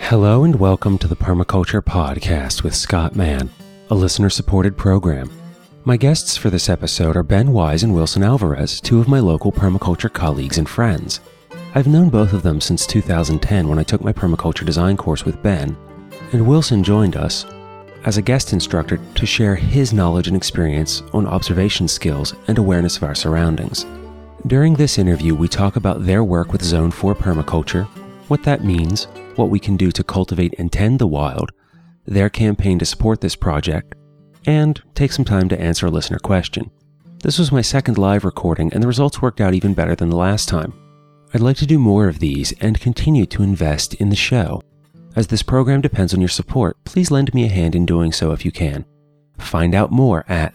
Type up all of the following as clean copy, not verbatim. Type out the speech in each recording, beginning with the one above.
Hello and welcome to the Permaculture Podcast with Scott Mann, a listener-supported program. My guests for this episode are Ben Wise and Wilson Alvarez, two of my local permaculture colleagues and friends. I've known both of them since 2010 when I took my permaculture design course with Ben, and Wilson joined us as a guest instructor to share his knowledge and experience on observation skills and awareness of our surroundings. During this interview, we talk about their work with Zone 4 permaculture, what that means, what we can do to cultivate and tend the wild, their campaign to support this project, and take some time to answer a listener question. This was my second live recording, and the results worked out even better than the last time. I'd like to do more of these and continue to invest in the show. As this program depends on your support, please lend me a hand in doing so if you can. Find out more at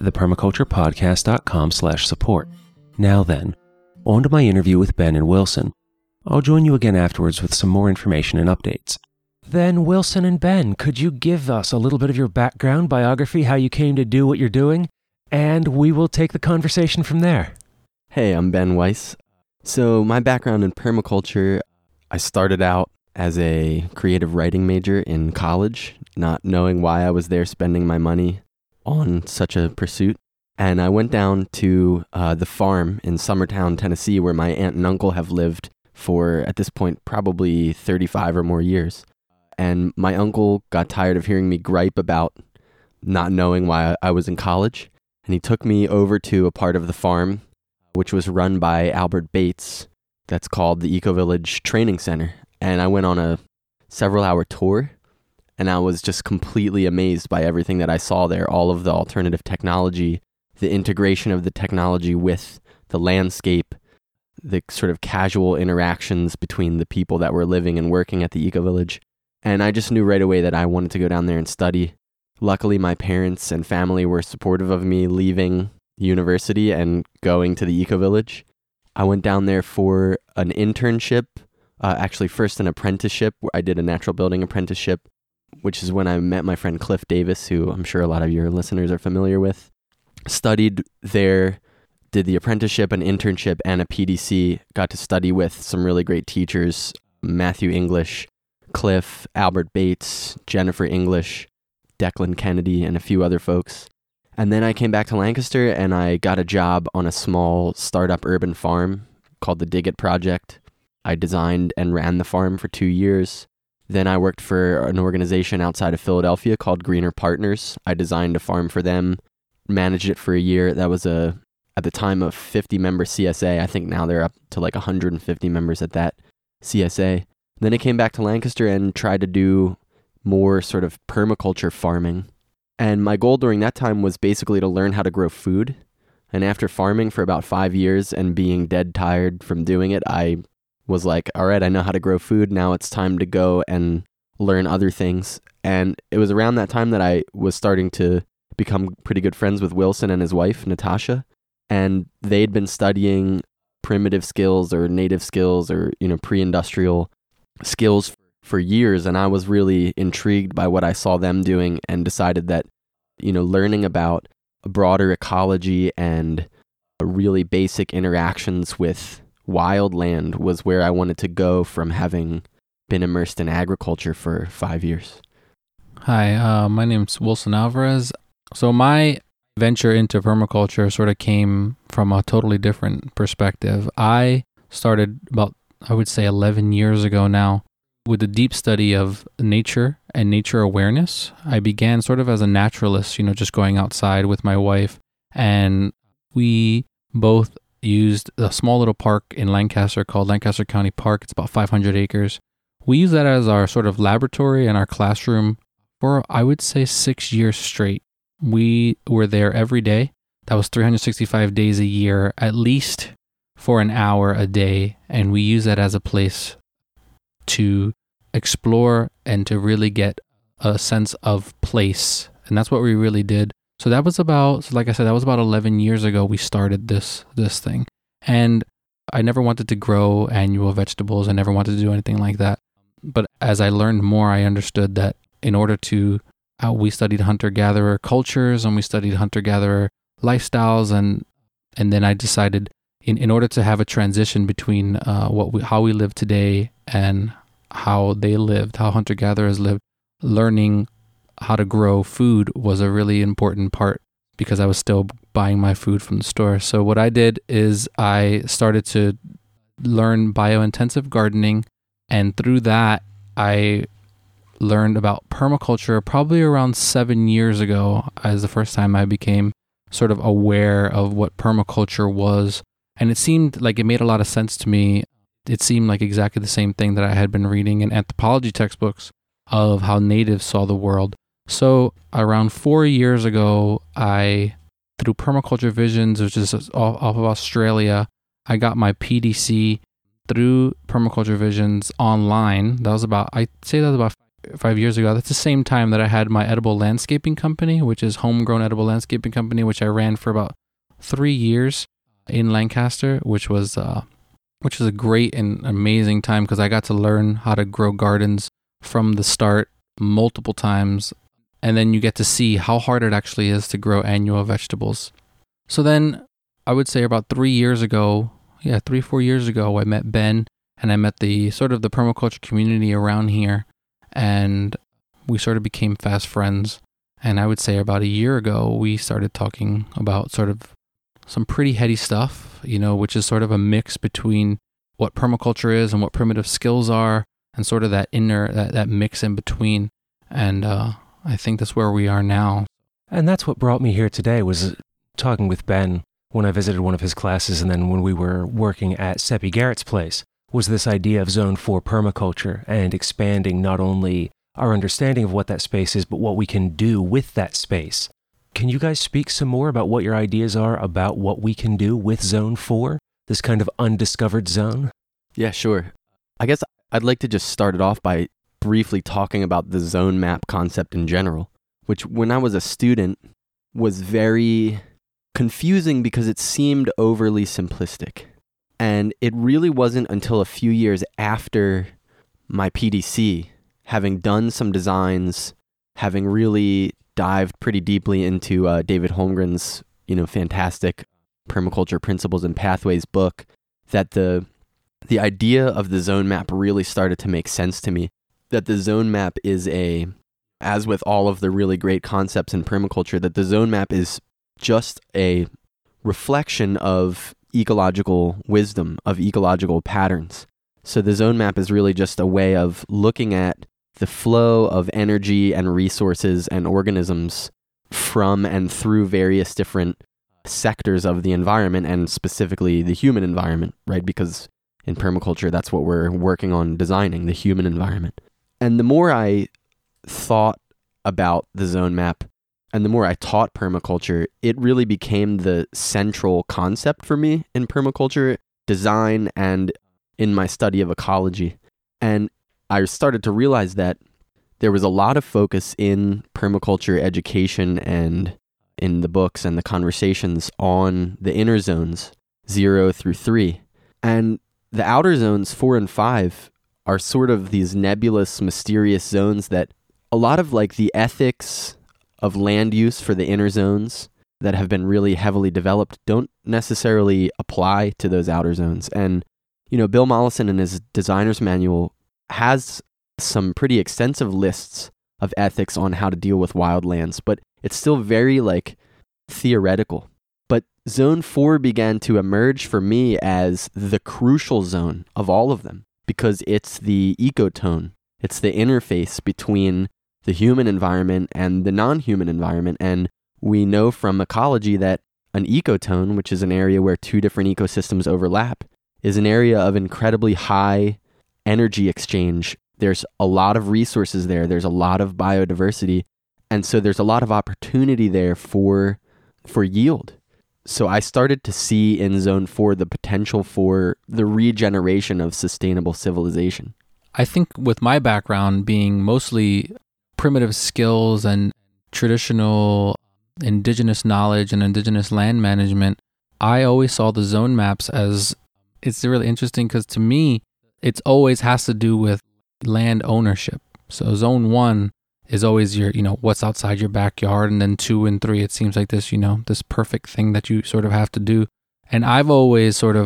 thepermaculturepodcast.com/support. Now then, on to my interview with Ben and Wilson. I'll join you again afterwards with some more information and updates. Then, Wilson and Ben, could you give us a little bit of your background, biography, how you came to do what you're doing? And we will take the conversation from there. Hey, I'm Ben Weiss. So my background in permaculture, I started out as a creative writing major in college, not knowing why I was there spending my money on such a pursuit. And I went down to the farm in Summertown, Tennessee, where my aunt and uncle have lived for, at this point, probably 35 or more years. And my uncle got tired of hearing me gripe about not knowing why I was in college. And he took me over to a part of the farm, which was run by Albert Bates. That's called the Eco Village Training Center. And I went on a several-hour tour, and I was just completely amazed by everything that I saw there, all of the alternative technology, the integration of the technology with the landscape, the sort of casual interactions between the people that were living and working at the Eco Village. And I just knew right away that I wanted to go down there and study. Luckily, my parents and family were supportive of me leaving university and going to the Eco Village. I went down there for an internship, actually first an apprenticeship. I did a natural building apprenticeship, which is when I met my friend Cliff Davis, who I'm sure a lot of your listeners are familiar with. Studied there, did the apprenticeship, an internship, and a PDC. Got to study with some really great teachers, Matthew English, Cliff, Albert Bates, Jennifer English, Declan Kennedy, and a few other folks. And then I came back to Lancaster and I got a job on a small startup urban farm called the Dig It Project. I designed and ran the farm for 2 years. Then I worked for an organization outside of Philadelphia called Greener Partners. I designed a farm for them, managed it for a year. That was at the time, a 50-member CSA. I think now they're up to like 150 members at that CSA. Then I came back to Lancaster and tried to do more sort of permaculture farming. And my goal during that time was basically to learn how to grow food. And after farming for about 5 years and being dead tired from doing it, I was like, all right, I know how to grow food. Now it's time to go and learn other things. And it was around that time that I was starting to become pretty good friends with Wilson and his wife, Natasha. And they'd been studying primitive skills or native skills or, pre-industrial skills for years. And I was really intrigued by what I saw them doing and decided that, learning about a broader ecology and really basic interactions with wildland was where I wanted to go from having been immersed in agriculture for 5 years. Hi, my name's Wilson Alvarez. So my venture into permaculture sort of came from a totally different perspective. I started about, I would say 11 years ago now with a deep study of nature and nature awareness. I began sort of as a naturalist, just going outside with my wife, and we both used a small little park in Lancaster called Lancaster County Park. It's about 500 acres. We used that as our sort of laboratory and our classroom for, I would say, 6 years straight. We were there every day. That was 365 days a year, at least for an hour a day. And we use that as a place to explore and to really get a sense of place. And that's what we really did. So that was about, like I said, that was about 11 years ago we started this thing. And I never wanted to grow annual vegetables. I never wanted to do anything like that. But as I learned more, I understood that in order to we studied hunter-gatherer cultures and we studied hunter-gatherer lifestyles, and then I decided in order to have a transition between how we live today and how they lived, how hunter-gatherers lived, learning how to grow food was a really important part because I was still buying my food from the store. So what I did is I started to learn biointensive gardening, and through that, I learned about permaculture probably around 7 years ago as the first time I became sort of aware of what permaculture was. And it seemed like it made a lot of sense to me. It seemed like exactly the same thing that I had been reading in anthropology textbooks of how natives saw the world. So around 4 years ago, through Permaculture Visions, which is off of Australia, I got my PDC through Permaculture Visions online. I'd say that was about 5 years ago. That's the same time that I had my edible landscaping company, which is Homegrown Edible Landscaping Company, which I ran for about 3 years in Lancaster, which was a great and amazing time because I got to learn how to grow gardens from the start multiple times. And then you get to see how hard it actually is to grow annual vegetables. So then I would say about 3 years ago, 4 years ago, I met Ben and I met the sort of the permaculture community around here, and we sort of became fast friends. And I would say about a year ago, we started talking about sort of some pretty heady stuff, which is sort of a mix between what permaculture is and what primitive skills are, and sort of that mix in between. And I think that's where we are now. And that's what brought me here today, was talking with Ben when I visited one of his classes, and then when we were working at Seppi Garrett's place, was this idea of Zone 4 permaculture and expanding not only our understanding of what that space is, but what we can do with that space. Can you guys speak some more about what your ideas are about what we can do with Zone 4, this kind of undiscovered zone? Yeah, sure. I guess I'd like to just start it off by briefly talking about the zone map concept in general, which when I was a student was very confusing because it seemed overly simplistic. And it really wasn't until a few years after my PDC, having done some designs, having really dived pretty deeply into David Holmgren's, fantastic Permaculture Principles and Pathways book, that the idea of the zone map really started to make sense to me. That the zone map is as with all of the really great concepts in permaculture, that the zone map is just a reflection of ecological wisdom, of ecological patterns. So the zone map is really just a way of looking at the flow of energy and resources and organisms from and through various different sectors of the environment, and specifically the human environment, right? Because in permaculture, that's what we're working on designing, the human environment. And the more I thought about the zone map and the more I taught permaculture, it really became the central concept for me in permaculture design and in my study of ecology. And I started to realize that there was a lot of focus in permaculture education and in the books and the conversations on the inner zones, 0 through 3. And the outer zones, 4 and 5, are sort of these nebulous, mysterious zones that a lot of the ethics of land use for the inner zones that have been really heavily developed don't necessarily apply to those outer zones. And, Bill Mollison in his designer's manual has some pretty extensive lists of ethics on how to deal with wildlands, but it's still very theoretical. But Zone 4 began to emerge for me as the crucial zone of all of them, because it's the ecotone. It's the interface between the human environment and the non-human environment. And we know from ecology that an ecotone, which is an area where two different ecosystems overlap, is an area of incredibly high energy exchange. There's a lot of resources there. There's a lot of biodiversity. And so there's a lot of opportunity there for yield. So I started to see in Zone 4 the potential for the regeneration of sustainable civilization. I think with my background being mostly primitive skills and traditional indigenous knowledge and indigenous land management, I always saw the zone maps as, it's really interesting because to me, it always has to do with land ownership. So Zone 1 is always your, what's outside your backyard. And then 2 and 3, it seems like this, this perfect thing that you sort of have to do. And I've always sort of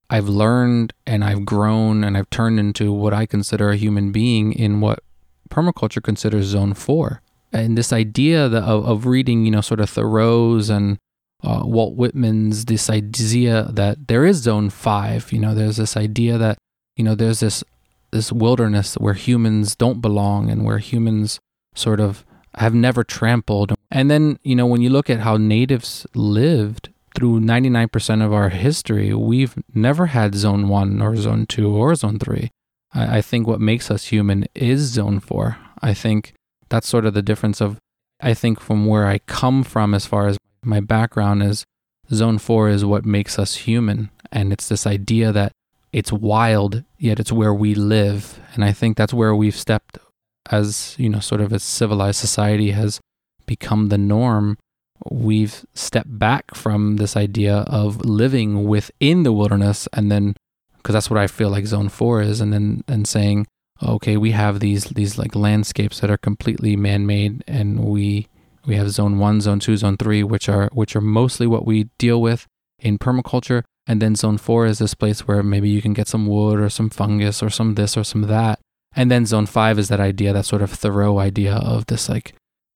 I've learned and I've grown and I've turned into what I consider a human being in what permaculture considers zone 4. And this idea of reading, sort of Thoreau's and Walt Whitman's, this idea that there is zone 5, there's this idea that, there's this wilderness where humans don't belong and where humans sort of have never trampled. And then, when you look at how natives lived through 99% of our history, we've never had zone 1 or zone 2 or zone 3. I think what makes us human is zone 4. I think that's sort of the difference I think from where I come from as far as my background is zone 4 is what makes us human. And it's this idea that it's wild, yet it's where we live. And I think that's where we've stepped as, sort of as civilized society has become the norm. We've stepped back from this idea of living within the wilderness, and then, because that's what I feel like zone 4 is, and saying, okay, we have these like landscapes that are completely man-made, and we have zone 1, zone 2, zone 3, which are mostly what we deal with in permaculture, and then zone 4 is this place where maybe you can get some wood or some fungus or some this or some that, and then zone 5 is that idea, that sort of Thoreau idea of this like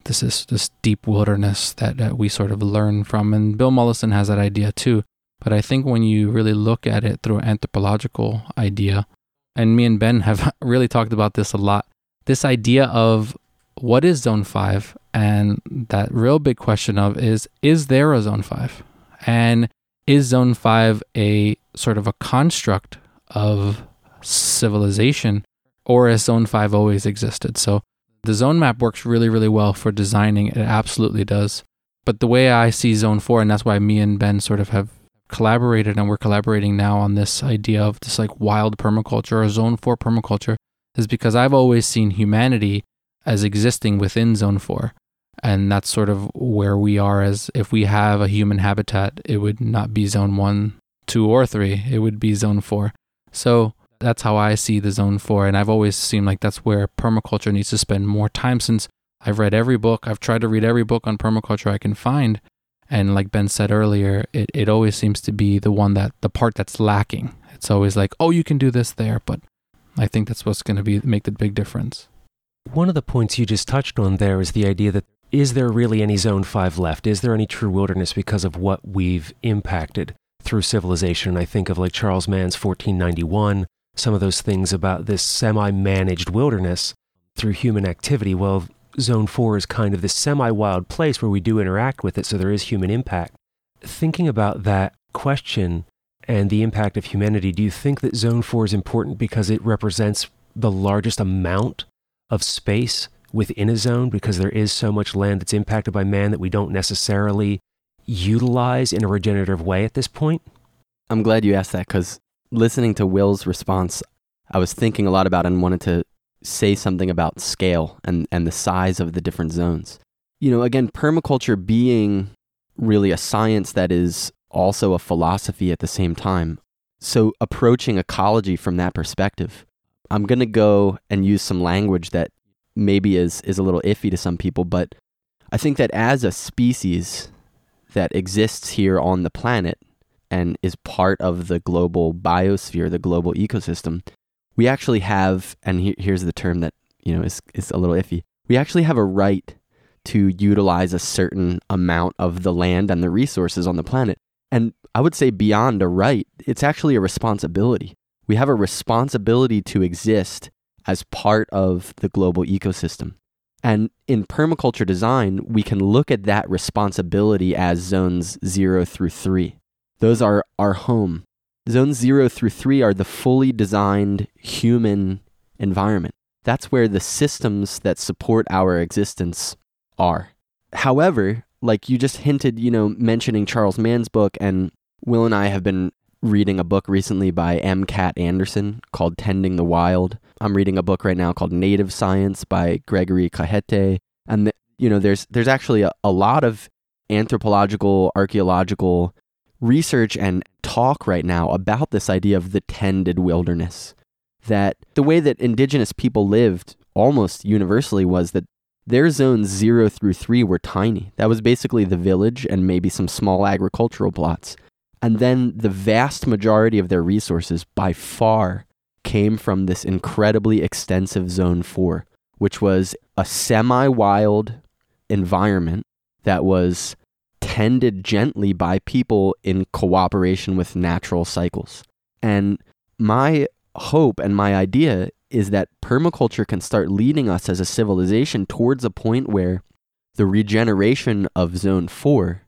this deep wilderness that we sort of learn from, and Bill Mollison has that idea too. But I think when you really look at it through an anthropological idea, and me and Ben have really talked about this a lot, this idea of what is zone 5, and that real big question of is there a zone 5? And is zone 5 a sort of a construct of civilization, or has zone 5 always existed? So the zone map works really, really well for designing. It absolutely does. But the way I see zone 4, and that's why me and Ben sort of have collaborated, and we're collaborating now on this idea of this like wild permaculture or zone 4 permaculture, is because I've always seen humanity as existing within zone 4. And that's sort of where we are, as if we have a human habitat, it would not be zone 1, 2, or 3. It would be zone 4. So that's how I see the zone 4. And I've always seemed like that's where permaculture needs to spend more time, since I've read every book. I've tried to read every book on permaculture I can find. And like Ben said earlier, it always seems to be the part that's lacking. It's always like, oh, you can do this there. But I think that's what's going to make the big difference. One of the points you just touched on there is the idea that, is there really any zone 5 left? Is there any true wilderness because of what we've impacted through civilization? I think of like Charles Mann's 1491, some of those things about this semi-managed wilderness through human activity. Well, zone 4 is kind of this semi-wild place where we do interact with it, so there is human impact. Thinking about that question and the impact of humanity, do you think that zone 4 is important because it represents the largest amount of space within a zone, because there is so much land that's impacted by man that we don't necessarily utilize in a regenerative way at this point? I'm glad you asked that, because listening to Will's response, I was thinking a lot about it and wanted to say something about scale and the size of the different zones. Again, permaculture being really a science that is also a philosophy at the same time. So approaching ecology from that perspective, I'm going to go and use some language that maybe is a little iffy to some people, but I think that as a species that exists here on the planet and is part of the global biosphere, the global ecosystem, we actually have, and here's the term that is a little iffy, we actually have a right to utilize a certain amount of the land and the resources on the planet. And I would say beyond a right, it's actually a responsibility. We have a responsibility to exist as part of the global ecosystem. And in permaculture design, we can look at that responsibility as zones 0 through 3. Those are our home. Zones 0 through 3 are the fully designed human environment. That's where the systems that support our existence are. However, like you just hinted, mentioning Charles Mann's book, and Will and I have been reading a book recently by M. Cat Anderson called Tending the Wild. I'm reading a book right now called Native Science by Gregory Cajete. And, there's actually a lot of anthropological, archaeological research and talk right now about this idea of the tended wilderness. That the way that indigenous people lived almost universally was that their zones 0 through 3 were tiny. That was basically the village and maybe some small agricultural plots. And then the vast majority of their resources by far came from this incredibly extensive Zone 4, which was a semi-wild environment that was tended gently by people in cooperation with natural cycles. And my hope and my idea is that permaculture can start leading us as a civilization towards a point where the regeneration of Zone 4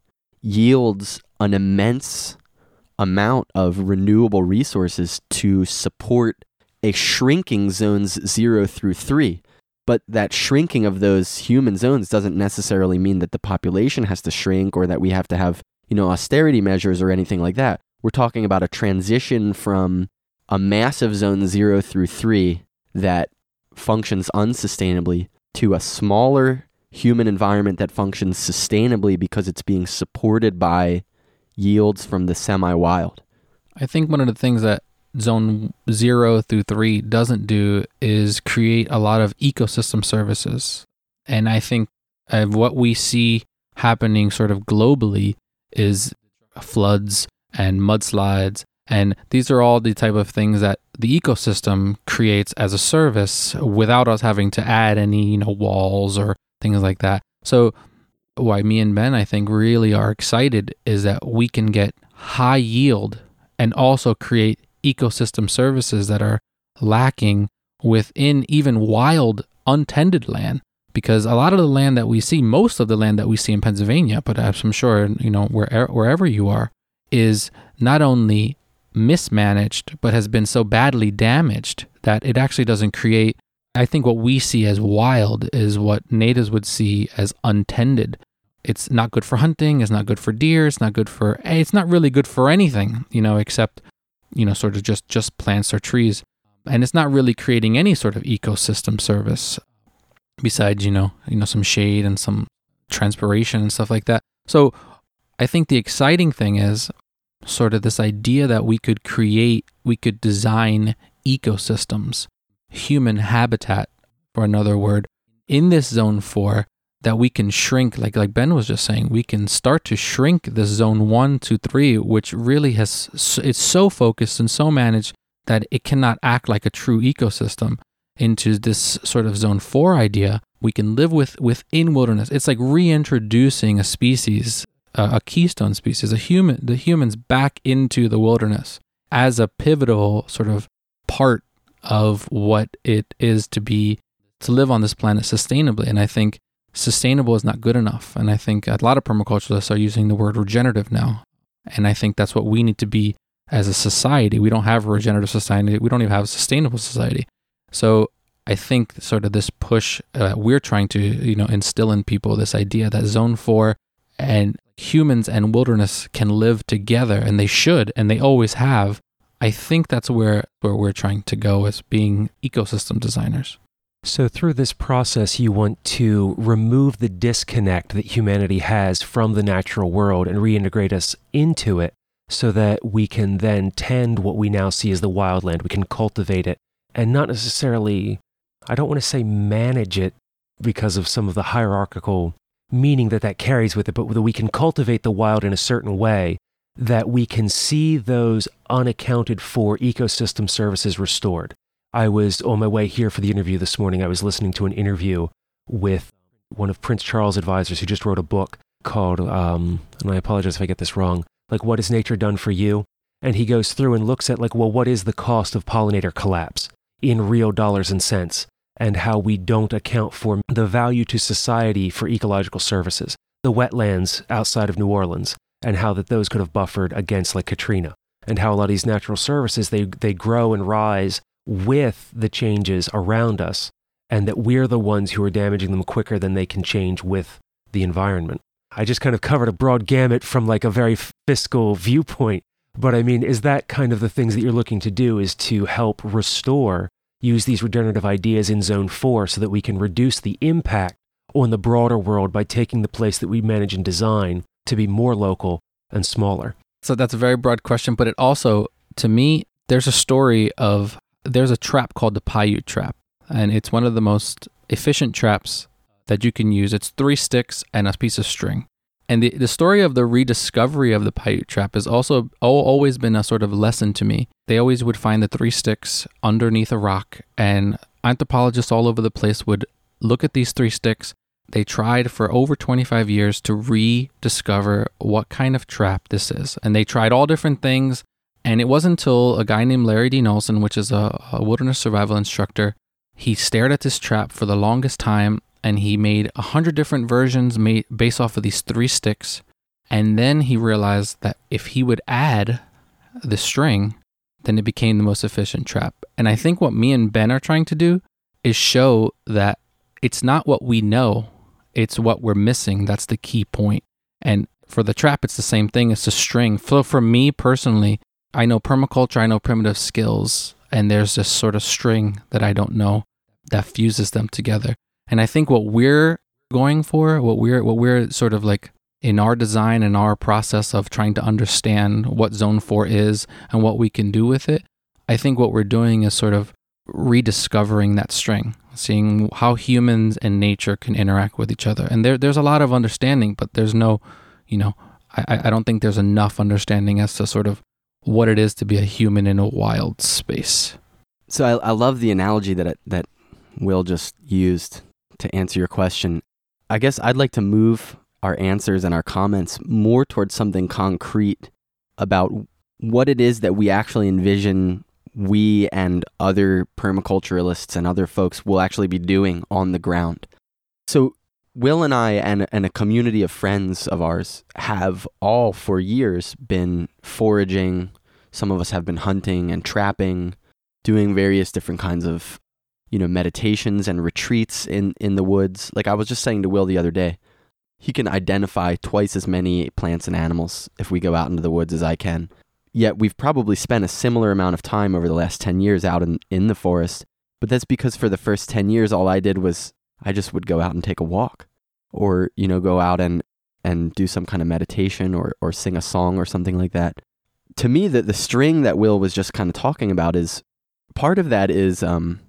yields an immense amount of renewable resources to support a shrinking zones 0 through 3. But that shrinking of those human zones doesn't necessarily mean that the population has to shrink or that we have to have, austerity measures or anything like that. We're talking about a transition from a massive zone 0 through 3 that functions unsustainably to a smaller human environment that functions sustainably because it's being supported by yields from the semi-wild. I think one of the things that Zone 0 through 3 doesn't do is create a lot of ecosystem services. And I think what we see happening sort of globally is floods and mudslides. And these are all the type of things that the ecosystem creates as a service without us having to add any, walls or things like that. So why me and Ben, I think, really are excited is that we can get high yield and also create ecosystem services that are lacking within even wild, untended land. Because a lot of the land that we see, most of the land that we see in Pennsylvania, but I'm sure, wherever you are, is not only mismanaged, but has been so badly damaged that it actually doesn't create, I think what we see as wild is what natives would see as untended. It's not good for hunting, it's not good for deer, it's not really good for anything, except, sort of just plants or trees. And it's not really creating any sort of ecosystem service besides, some shade and some transpiration and stuff like that. So I think the exciting thing is sort of this idea that we could design ecosystems, human habitat, for another word, in this Zone 4 that we can shrink, like Ben was just saying, we can start to shrink the Zone 1 to 3, which really it's so focused and so managed that it cannot act like a true ecosystem, into this sort of Zone 4 idea. We can live within wilderness. It's like reintroducing a species, a keystone species, the humans back into the wilderness as a pivotal sort of part of what it is to live on this planet sustainably. And I think sustainable is not good enough. And I think a lot of permaculturists are using the word regenerative now. And I think that's what we need to be as a society. We don't have a regenerative society. We don't even have a sustainable society. So I think sort of this push, we're trying to, instill in people this idea that Zone 4 and humans and wilderness can live together, and they should, and they always have. I think that's where we're trying to go as being ecosystem designers. So through this process, you want to remove the disconnect that humanity has from the natural world and reintegrate us into it so that we can then tend what we now see as the wildland. We can cultivate it and not necessarily, I don't want to say manage it because of some of the hierarchical meaning that carries with it, but that we can cultivate the wild in a certain way that we can see those unaccounted for ecosystem services restored. I was on my way here for the interview this morning. I was listening to an interview with one of Prince Charles' advisors who just wrote a book called, and I apologize if I get this wrong, like What Has Nature Done for You? And he goes through and looks at what is the cost of pollinator collapse in real dollars and cents, and how we don't account for the value to society for ecological services, the wetlands outside of New Orleans, and how that those could have buffered against like Katrina, and how a lot of these natural services, they grow and rise with the changes around us, and that we're the ones who are damaging them quicker than they can change with the environment. I just kind of covered a broad gamut from like a very fiscal viewpoint, but I mean, is that kind of the things that you're looking to do, is to help restore, use these regenerative ideas in Zone 4 so that we can reduce the impact on the broader world by taking the place that we manage and design to be more local and smaller? So that's a very broad question, but it also, to me, there's a trap called the Paiute trap, and it's one of the most efficient traps that you can use. It's 3 sticks and a piece of string, And the story of the rediscovery of the Paiute trap has also always been a sort of lesson to me. They always would find the 3 sticks underneath a rock, and anthropologists all over the place would look at these 3 sticks. They tried for over 25 years to rediscover what kind of trap this is. And they tried all different things. And it wasn't until a guy named Larry Dean Olson, which is a wilderness survival instructor, he stared at this trap for the longest time, and he made 100 different versions based off of these 3 sticks. And then he realized that if he would add the string, then it became the most efficient trap. And I think what me and Ben are trying to do is show that it's not what we know, it's what we're missing. That's the key point. And for the trap, it's the same thing. It's a string. So for me personally, I know permaculture, I know primitive skills, and there's this sort of string that I don't know that fuses them together. And I think what we're going for, what we're sort of like in our design and our process of trying to understand what Zone 4 is and what we can do with it, I think what we're doing is sort of rediscovering that string, seeing how humans and nature can interact with each other. And there's a lot of understanding, but there's no, I don't think there's enough understanding as to sort of what it is to be a human in a wild space. So I love the analogy that Will just used to answer your question. I guess I'd like to move our answers and our comments more towards something concrete about what it is that we actually envision we and other permaculturalists and other folks will actually be doing on the ground. So Will and I and a community of friends of ours have all for years been foraging. Some of us have been hunting and trapping, doing various different kinds of meditations and retreats in the woods. Like I was just saying to Will the other day, he can identify twice as many plants and animals if we go out into the woods as I can. Yet we've probably spent a similar amount of time over the last 10 years out in the forest. But that's because for the first 10 years, all I did was I just would go out and take a walk or, go out and do some kind of meditation or sing a song or something like that. To me, the string that Will was just kind of talking about is part of that is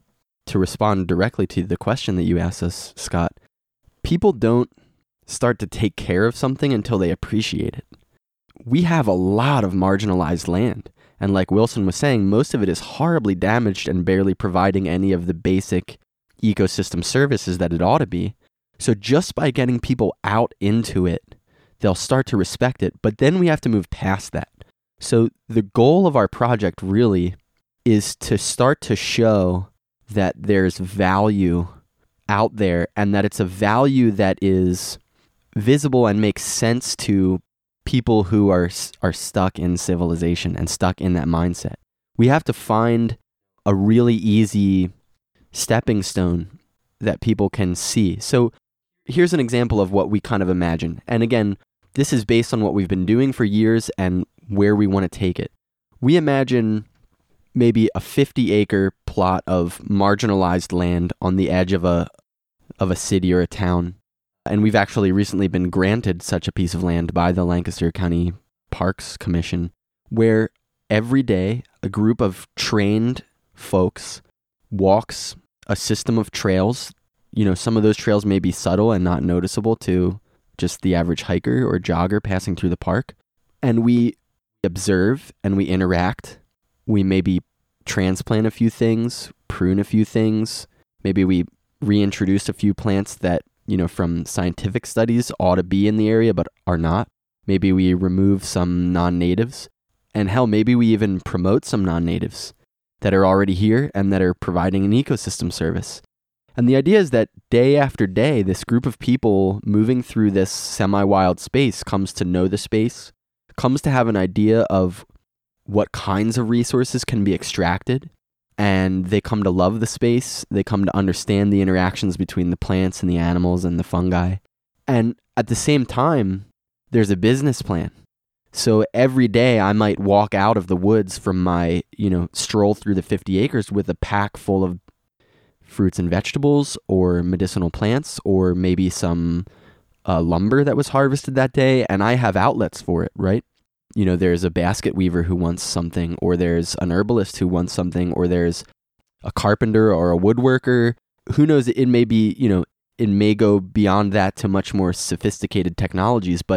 to respond directly to the question that you asked us, Scott. People don't start to take care of something until they appreciate it. We have a lot of marginalized land. And like Wilson was saying, most of it is horribly damaged and barely providing any of the basic ecosystem services that it ought to be. So just by getting people out into it, they'll start to respect it. But then we have to move past that. So the goal of our project really is to start to show that there's value out there and that it's a value that is visible and makes sense to people who are stuck in civilization and stuck in that mindset. We have to find a really easy stepping stone that people can see. So here's an example of what we kind of imagine. And again, this is based on what we've been doing for years and where we want to take it. We imagine maybe a 50-acre plot of marginalized land on the edge of a city or a town. And we've actually recently been granted such a piece of land by the Lancaster County Parks Commission, where every day a group of trained folks walks a system of trails. Some of those trails may be subtle and not noticeable to just the average hiker or jogger passing through the park. And we observe and we interact. We maybe transplant a few things, prune a few things. Maybe we reintroduce a few plants that, from scientific studies ought to be in the area but are not. Maybe we remove some non-natives. And hell, maybe we even promote some non-natives that are already here and that are providing an ecosystem service. And the idea is that day after day, this group of people moving through this semi-wild space comes to know the space, comes to have an idea of what kinds of resources can be extracted, and they come to love the space. They come to understand the interactions between the plants and the animals and the fungi. And at the same time, there's a business plan. So every day I might walk out of the woods from my, stroll through the 50 acres with a pack full of fruits and vegetables or medicinal plants or maybe some lumber that was harvested that day. And I have outlets for it, right? There's a basket weaver who wants something, or there's an herbalist who wants something, or there's a carpenter or a woodworker. Who knows? It may be, it may go beyond that to much more sophisticated technologies, but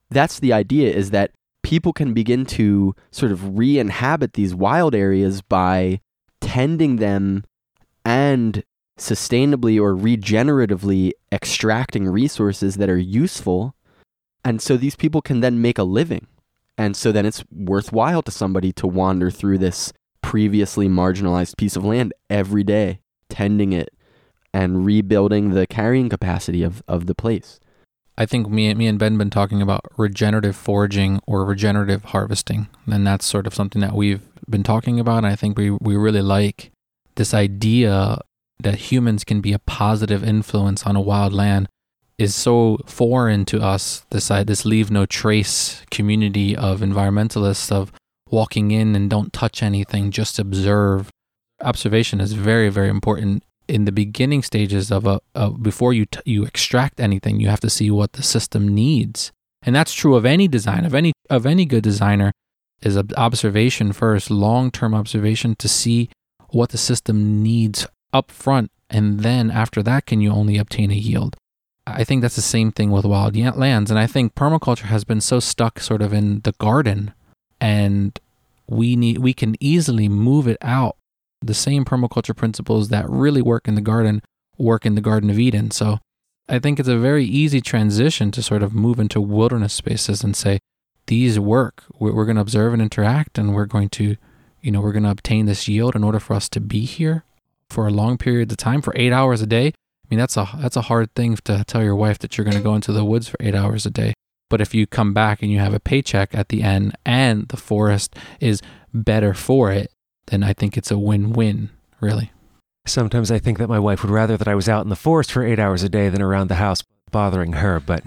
that's the idea, is that people can begin to sort of re-inhabit these wild areas by tending them and sustainably or regeneratively extracting resources that are useful. And so these people can then make a living. And so then it's worthwhile to somebody to wander through this previously marginalized piece of land every day, tending it and rebuilding the carrying capacity of the place. I think me and Ben been talking about regenerative foraging or regenerative harvesting. And that's sort of something that we've been talking about. And I think we really like this idea that humans can be a positive influence on a wild land is so foreign to us. This leave no trace community of environmentalists of walking in and don't touch anything, just observe. Observation is very, very important in the beginning stages of before you extract anything. You have to see what the system needs, and that's true of any design, of any good designer. Is observation first, long-term observation to see what the system needs up front, and then after that can you only obtain a yield. I think that's the same thing with wild lands, and I think permaculture has been so stuck sort of in the garden, and we can easily move it out. The same permaculture principles that really work in the Garden work in the Garden of Eden. So I think it's a very easy transition to sort of move into wilderness spaces and say, these work. We're going to observe and interact, and we're going to obtain this yield in order for us to be here for a long period of time, for 8 hours a day. I mean, that's a hard thing to tell your wife, that you're going to go into the woods for 8 hours a day. But if you come back and you have a paycheck at the end and the forest is better for it, then I think it's a win-win, really. Sometimes I think that my wife would rather that I was out in the forest for 8 hours a day than around the house bothering her, but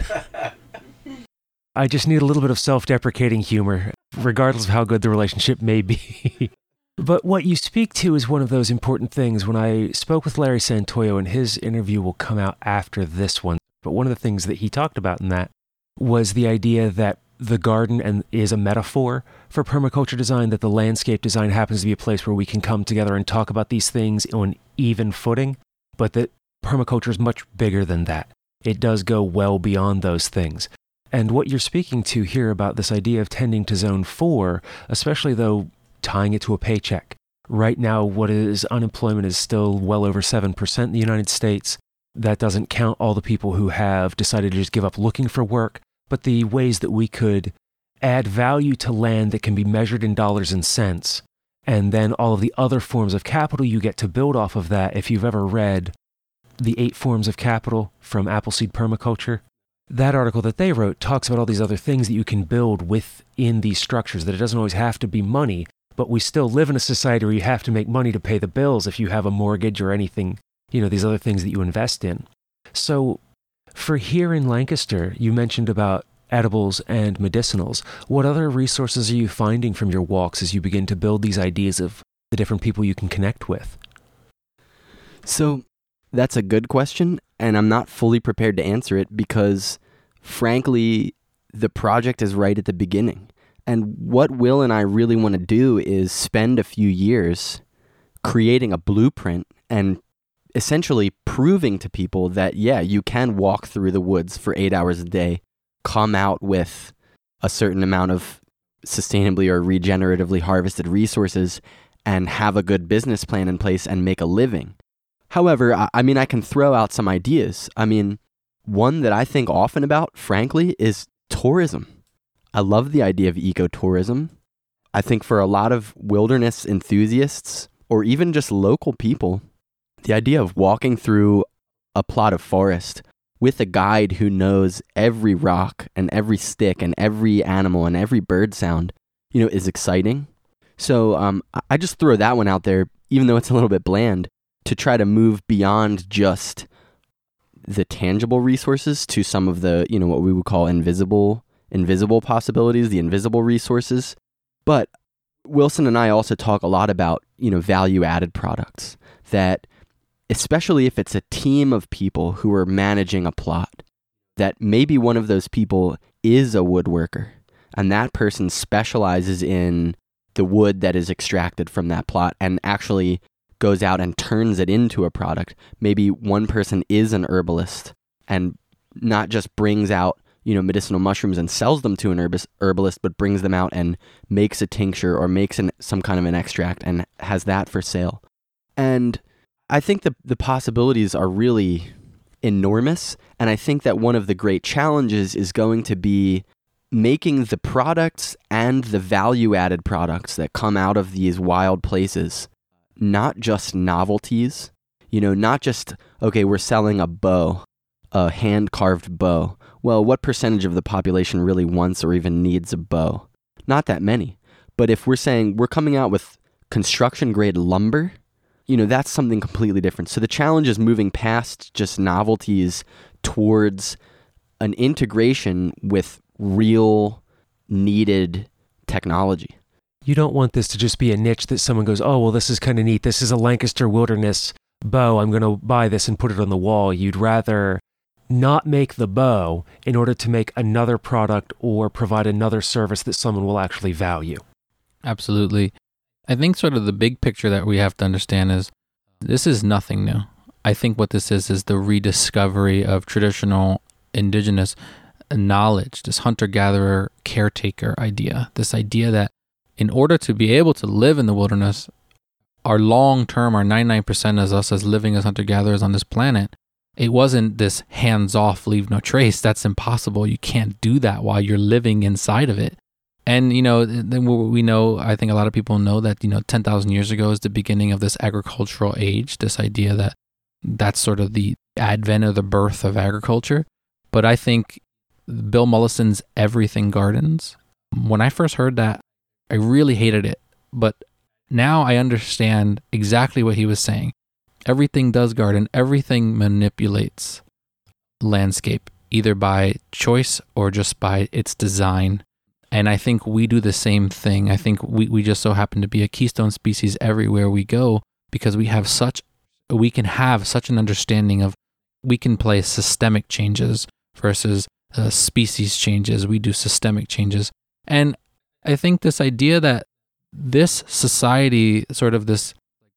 I just need a little bit of self-deprecating humor, regardless of how good the relationship may be. But what you speak to is one of those important things. When I spoke with Larry Santoyo, and his interview will come out after this one, but one of the things that he talked about in that was the idea that the garden is a metaphor for permaculture design, that the landscape design happens to be a place where we can come together and talk about these things on even footing, but that permaculture is much bigger than that. It does go well beyond those things. And what you're speaking to here about this idea of tending to zone 4, especially though tying it to a paycheck. Right now, unemployment is still well over 7% in the United States. That doesn't count all the people who have decided to just give up looking for work, but the ways that we could add value to land that can be measured in dollars and cents, and then all of the other forms of capital you get to build off of that. If you've ever read The 8 Forms of Capital from Appleseed Permaculture, that article that they wrote talks about all these other things that you can build within these structures, that it doesn't always have to be money, but we still live in a society where you have to make money to pay the bills if you have a mortgage or anything, these other things that you invest in. So for here in Lancaster, you mentioned about edibles and medicinals. What other resources are you finding from your walks as you begin to build these ideas of the different people you can connect with? So that's a good question, and I'm not fully prepared to answer it because, frankly, the project is right at the beginning. And what Will and I really want to do is spend a few years creating a blueprint and essentially proving to people that, yeah, you can walk through the woods for 8 hours a day, come out with a certain amount of sustainably or regeneratively harvested resources, and have a good business plan in place and make a living. However, I can throw out some ideas. One that I think often about, frankly, is tourism. I love the idea of ecotourism. I think for a lot of wilderness enthusiasts, or even just local people, the idea of walking through a plot of forest with a guide who knows every rock and every stick and every animal and every bird sound, is exciting. So I just throw that one out there, even though it's a little bit bland, to try to move beyond just the tangible resources to some of the, what we would call invisible possibilities, the invisible resources. But Wilson and I also talk a lot about, value-added products that, especially if it's a team of people who are managing a plot, that maybe one of those people is a woodworker and that person specializes in the wood that is extracted from that plot and actually goes out and turns it into a product. Maybe one person is an herbalist and not just brings out medicinal mushrooms and sells them to an herbalist, but brings them out and makes a tincture or makes some kind of an extract and has that for sale. And I think the possibilities are really enormous. And I think that one of the great challenges is going to be making the products and the value-added products that come out of these wild places not just novelties, not just, okay, we're selling a bow, a hand-carved bow. Well, what percentage of the population really wants or even needs a bow? Not that many. But if we're saying we're coming out with construction-grade lumber, that's something completely different. So the challenge is moving past just novelties towards an integration with real needed technology. You don't want this to just be a niche that someone goes, oh, well, this is kind of neat. This is a Lancaster Wilderness bow. I'm going to buy this and put it on the wall. You'd rather not make the bow in order to make another product or provide another service that someone will actually value. Absolutely. I think sort of the big picture that we have to understand is this is nothing new. I think what this is the rediscovery of traditional indigenous knowledge, this hunter-gatherer caretaker idea, this idea that in order to be able to live in the wilderness, our long-term, our 99% as us as living as hunter-gatherers on this planet, it wasn't this hands-off, leave no trace. That's impossible. You can't do that while you're living inside of it. And, then we know, I think a lot of people know that, 10,000 years ago is the beginning of this agricultural age, this idea that that's sort of the advent or the birth of agriculture. But I think Bill Mollison's Everything Gardens, when I first heard that, I really hated it. But now I understand exactly what he was saying. Everything does garden. Everything manipulates landscape, either by choice or just by its design. And I think we do the same thing. I think we just so happen to be a keystone species everywhere we go because we can have such an understanding of, we can play systemic changes versus species changes. We do systemic changes. And I think this idea that this society, sort of this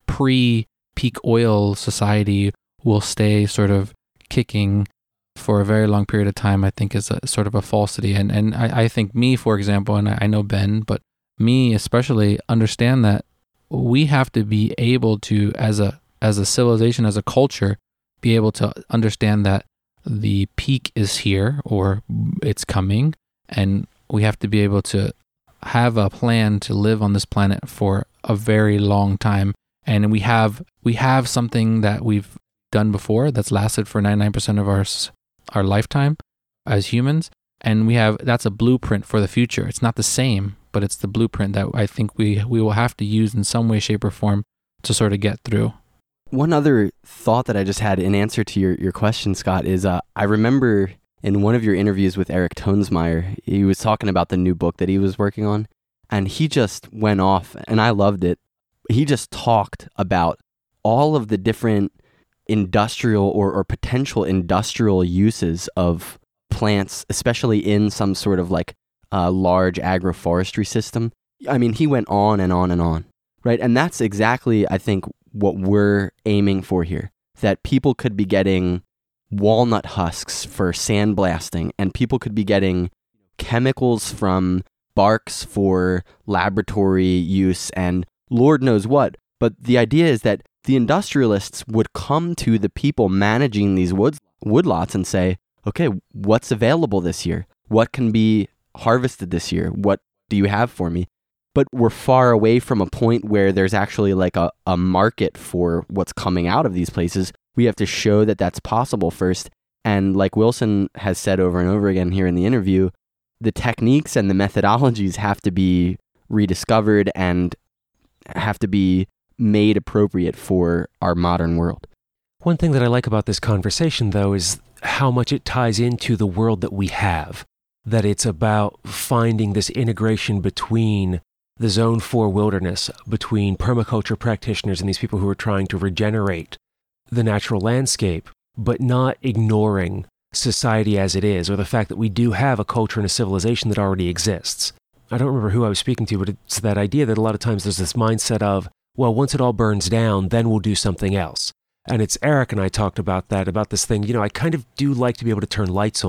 pre-peak oil society, will stay sort of kicking for a very long period of time, I think is a sort of a falsity. And I think me, for example, and I know Ben, but me especially, understand that we have to be able to, as a civilization, as a culture, be able to understand that the peak is here or it's coming, and we have to be able to have a plan to live on this planet for a very long time. And we have something that we've done before that's lasted for 99% of our lifetime as humans, and that's a blueprint for the future. It's not the same, but it's the blueprint that I think we will have to use in some way, shape, or form to sort of get through. One other thought that I just had in answer to your question, Scott, is I remember in one of your interviews with Eric Tonesmeyer, he was talking about the new book that he was working on, and he just went off, and I loved it. He just talked about all of the different industrial or potential industrial uses of plants, especially in some sort of like large agroforestry system. I mean, he went on and on and on, right? And that's exactly, I think, what we're aiming for here, that people could be getting walnut husks for sandblasting, and people could be getting chemicals from barks for laboratory use and Lord knows what. But the idea is that the industrialists would come to the people managing these woodlots and say, okay, what's available this year? What can be harvested this year? What do you have for me? But we're far away from a point where there's actually like a market for what's coming out of these places. We have to show that that's possible first. And like Wilson has said over and over again here in the interview, the techniques and the methodologies have to be rediscovered and have to be made appropriate for our modern world. One thing that I like about this conversation, though, is how much it ties into the world that we have, that it's about finding this integration between the Zone 4 wilderness, between permaculture practitioners and these people who are trying to regenerate the natural landscape, but not ignoring society as it is, or the fact that we do have a culture and a civilization that already exists. I don't remember who I was speaking to, but it's that idea that a lot of times there's this mindset of, well, once it all burns down, then we'll do something else. And it's Eric and I talked about that, about this thing, I kind of do like to be able to turn lights on.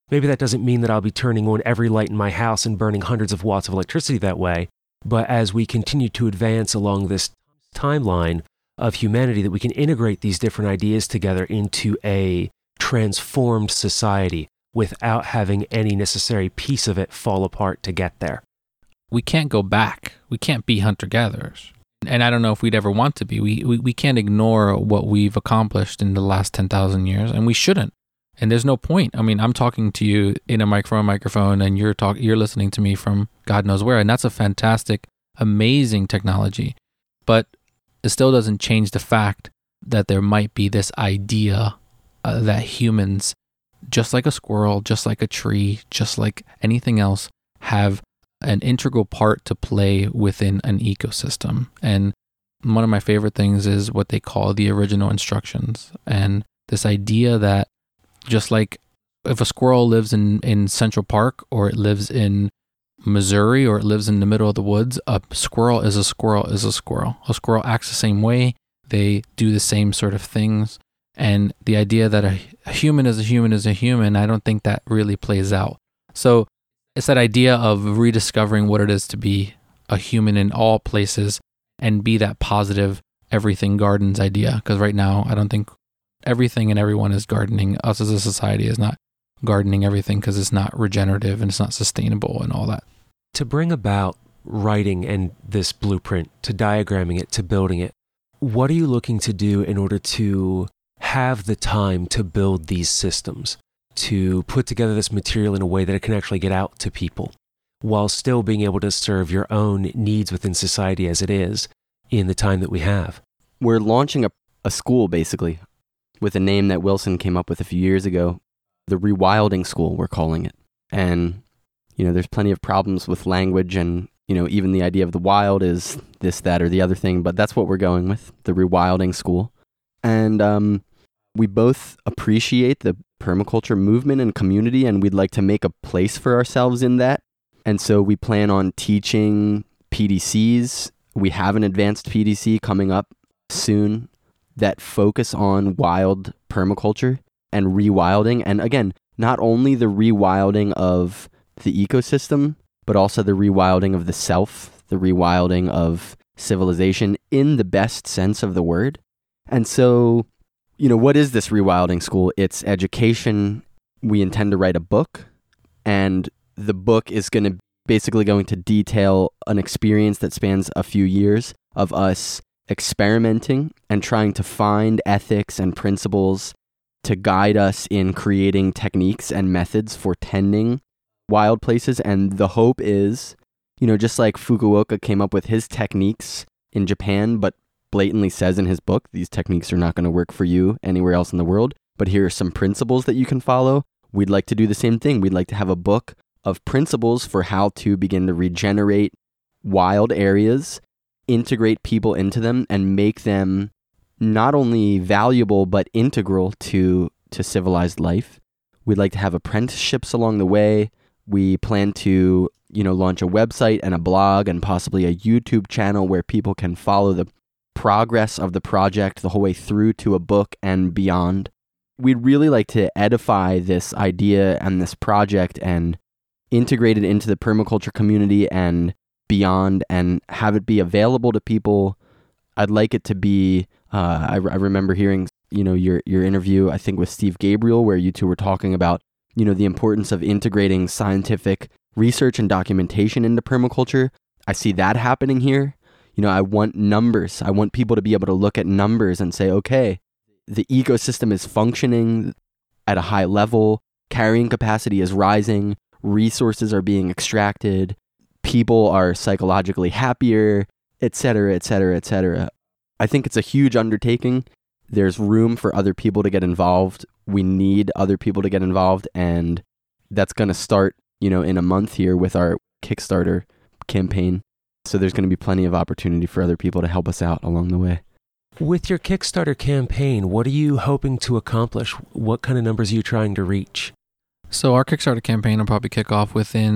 Maybe that doesn't mean that I'll be turning on every light in my house and burning hundreds of watts of electricity that way. But as we continue to advance along this timeline of humanity, that we can integrate these different ideas together into a transformed society without having any necessary piece of it fall apart to get there. We can't go back. We can't be hunter-gatherers. And I don't know if we'd ever want to be. We can't ignore what we've accomplished in the last 10,000 years, and we shouldn't. And there's no point. I mean, I'm talking to you in a microphone, and you're listening to me from God knows where, and that's a fantastic, amazing technology. But it still doesn't change the fact that there might be this idea that humans, just like a squirrel, just like a tree, just like anything else, have an integral part to play within an ecosystem. And one of my favorite things is what they call the original instructions. And this idea that just like if a squirrel lives in Central Park, or it lives in Missouri, or it lives in the middle of the woods, a squirrel is a squirrel is a squirrel. A squirrel acts the same way. They do the same sort of things. And the idea that a human is a human is a human, I don't think that really plays out. So it's that idea of rediscovering what it is to be a human in all places and be that positive everything gardens idea. Because right now, I don't think everything and everyone is gardening. Us as a society is not gardening everything because it's not regenerative and it's not sustainable and all that. To bring about writing and this blueprint, to diagramming it, to building it, what are you looking to do in order to have the time to build these systems, to put together this material in a way that it can actually get out to people, while still being able to serve your own needs within society as it is in the time that we have? We're launching a school, basically, with a name that Wilson came up with a few years ago, the Rewilding School, we're calling it. And, there's plenty of problems with language, and, even the idea of the wild is this, that, or the other thing, but that's what we're going with, the Rewilding School. And we both appreciate the permaculture movement and community, and we'd like to make a place for ourselves in that. And so we plan on teaching PDCs. We have an advanced PDC coming up soon that focus on wild permaculture and rewilding. And again, not only the rewilding of the ecosystem, but also the rewilding of the self, the rewilding of civilization in the best sense of the word. And so, what is this Rewilding School? It's education. We intend to write a book, and the book is basically going to detail an experience that spans a few years of us experimenting and trying to find ethics and principles to guide us in creating techniques and methods for tending wild places. And the hope is, just like Fukuoka came up with his techniques in Japan, but blatantly says in his book, these techniques are not going to work for you anywhere else in the world, but here are some principles that you can follow. We'd like to do the same thing. We'd like to have a book of principles for how to begin to regenerate wild areas, integrate people into them, and make them not only valuable, but integral to civilized life. We'd like to have apprenticeships along the way. We plan to, launch a website and a blog and possibly a YouTube channel where people can follow the progress of the project the whole way through to a book and beyond. We'd really like to edify this idea and this project and integrate it into the permaculture community and beyond, and have it be available to people. I'd like it to be, I remember hearing, your interview, I think with Steve Gabriel, where you two were talking about, the importance of integrating scientific research and documentation into permaculture. I see that happening here. I want numbers. I want people to be able to look at numbers and say, okay, the ecosystem is functioning at a high level, carrying capacity is rising, resources are being extracted, people are psychologically happier, et cetera, et cetera, et cetera. I think it's a huge undertaking. There's room for other people to get involved. We need other people to get involved, and that's going to start, in a month here with our Kickstarter campaign. So there's going to be plenty of opportunity for other people to help us out along the way. With your Kickstarter campaign, what are you hoping to accomplish? What kind of numbers are you trying to reach? So our Kickstarter campaign will probably kick off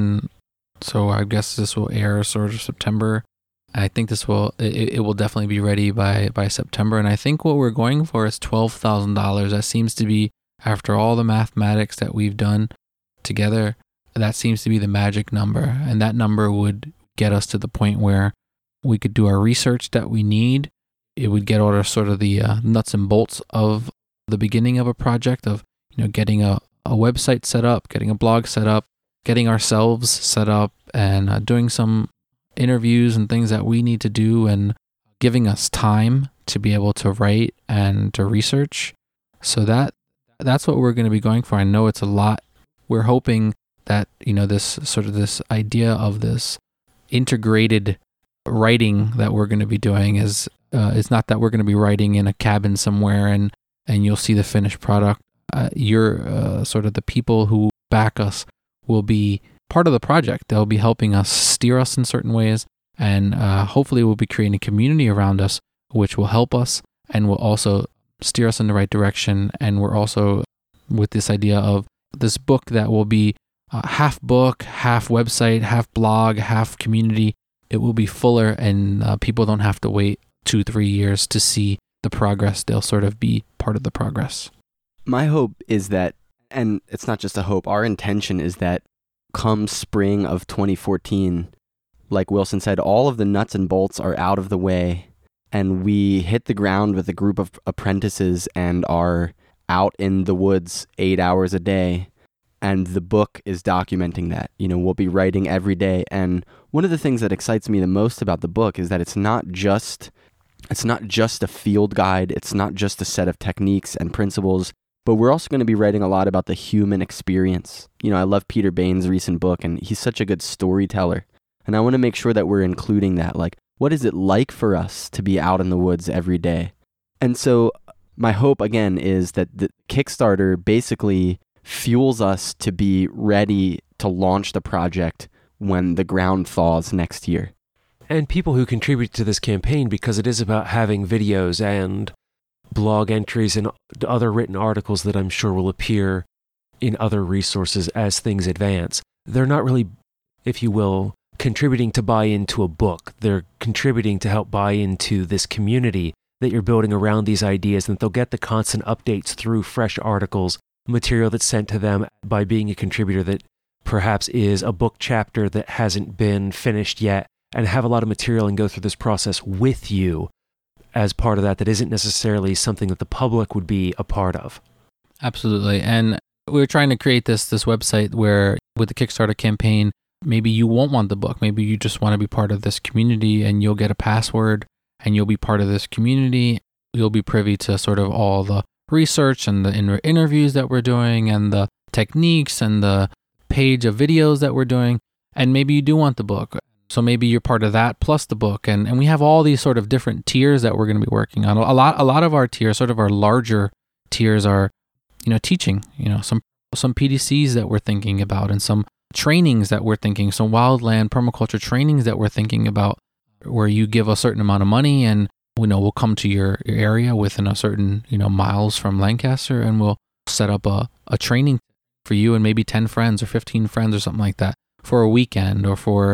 so I guess this will air sort of September. I think it will definitely be ready by September. And I think what we're going for is $12,000. That seems to be, after all the mathematics that we've done, together, that seems to be the magic number. And that number would get us to the point where we could do our research that we need. It would get all sort of the nuts and bolts of the beginning of a project, of getting a website set up, getting a blog set up, getting ourselves set up, and doing some interviews and things that we need to do, and giving us time to be able to write and to research. So that's what we're going to be going for. I know it's a lot. We're hoping that this idea of this integrated writing that we're going to be doing is it's not that we're going to be writing in a cabin somewhere and you'll see the finished product. You're sort of the people who back us will be part of the project. They'll be helping us, steer us in certain ways, and hopefully we'll be creating a community around us which will help us and will also steer us in the right direction. And we're also with this idea of this book that will be half book, half website, half blog, half community. It will be fuller, and people don't have to wait 2-3 years to see the progress. They'll sort of be part of the progress. My hope is that, and it's not just a hope, our intention is that come spring of 2014, like Wilson said, all of the nuts and bolts are out of the way, and we hit the ground with a group of apprentices and are out in the woods 8 hours a day. And the book is documenting that. We'll be writing every day. And one of the things that excites me the most about the book is that it's not just a field guide. It's not just a set of techniques and principles, but we're also going to be writing a lot about the human experience. I love Peter Bain's recent book, and he's such a good storyteller. And I want to make sure that we're including that. Like, what is it like for us to be out in the woods every day? And so my hope, again, is that the Kickstarter basically fuels us to be ready to launch the project when the ground thaws next year. And people who contribute to this campaign, because it is about having videos and blog entries and other written articles that I'm sure will appear in other resources as things advance. They're not really, if you will, contributing to buy into a book. They're contributing to help buy into this community that you're building around these ideas, and they'll get the constant updates through fresh articles, material that's sent to them by being a contributor that perhaps is a book chapter that hasn't been finished yet, and have a lot of material and go through this process with you as part of that isn't necessarily something that the public would be a part of. Absolutely. And we're trying to create this website where with the Kickstarter campaign, maybe you won't want the book. Maybe you just want to be part of this community, and you'll get a password and you'll be part of this community. You'll be privy to sort of all the research and the interviews that we're doing and the techniques and the page of videos that we're doing. And maybe you do want the book. So maybe you're part of that plus the book. And we have all these sort of different tiers that we're going to be working on. A lot of our tiers, sort of our larger tiers, are, teaching, some PDCs that we're thinking about, and some trainings that we're thinking, some wildland permaculture trainings that we're thinking about, where you give a certain amount of money and we'll come to your area within a certain, miles from Lancaster, and we'll set up a training for you and maybe 10 friends or 15 friends or something like that for a weekend,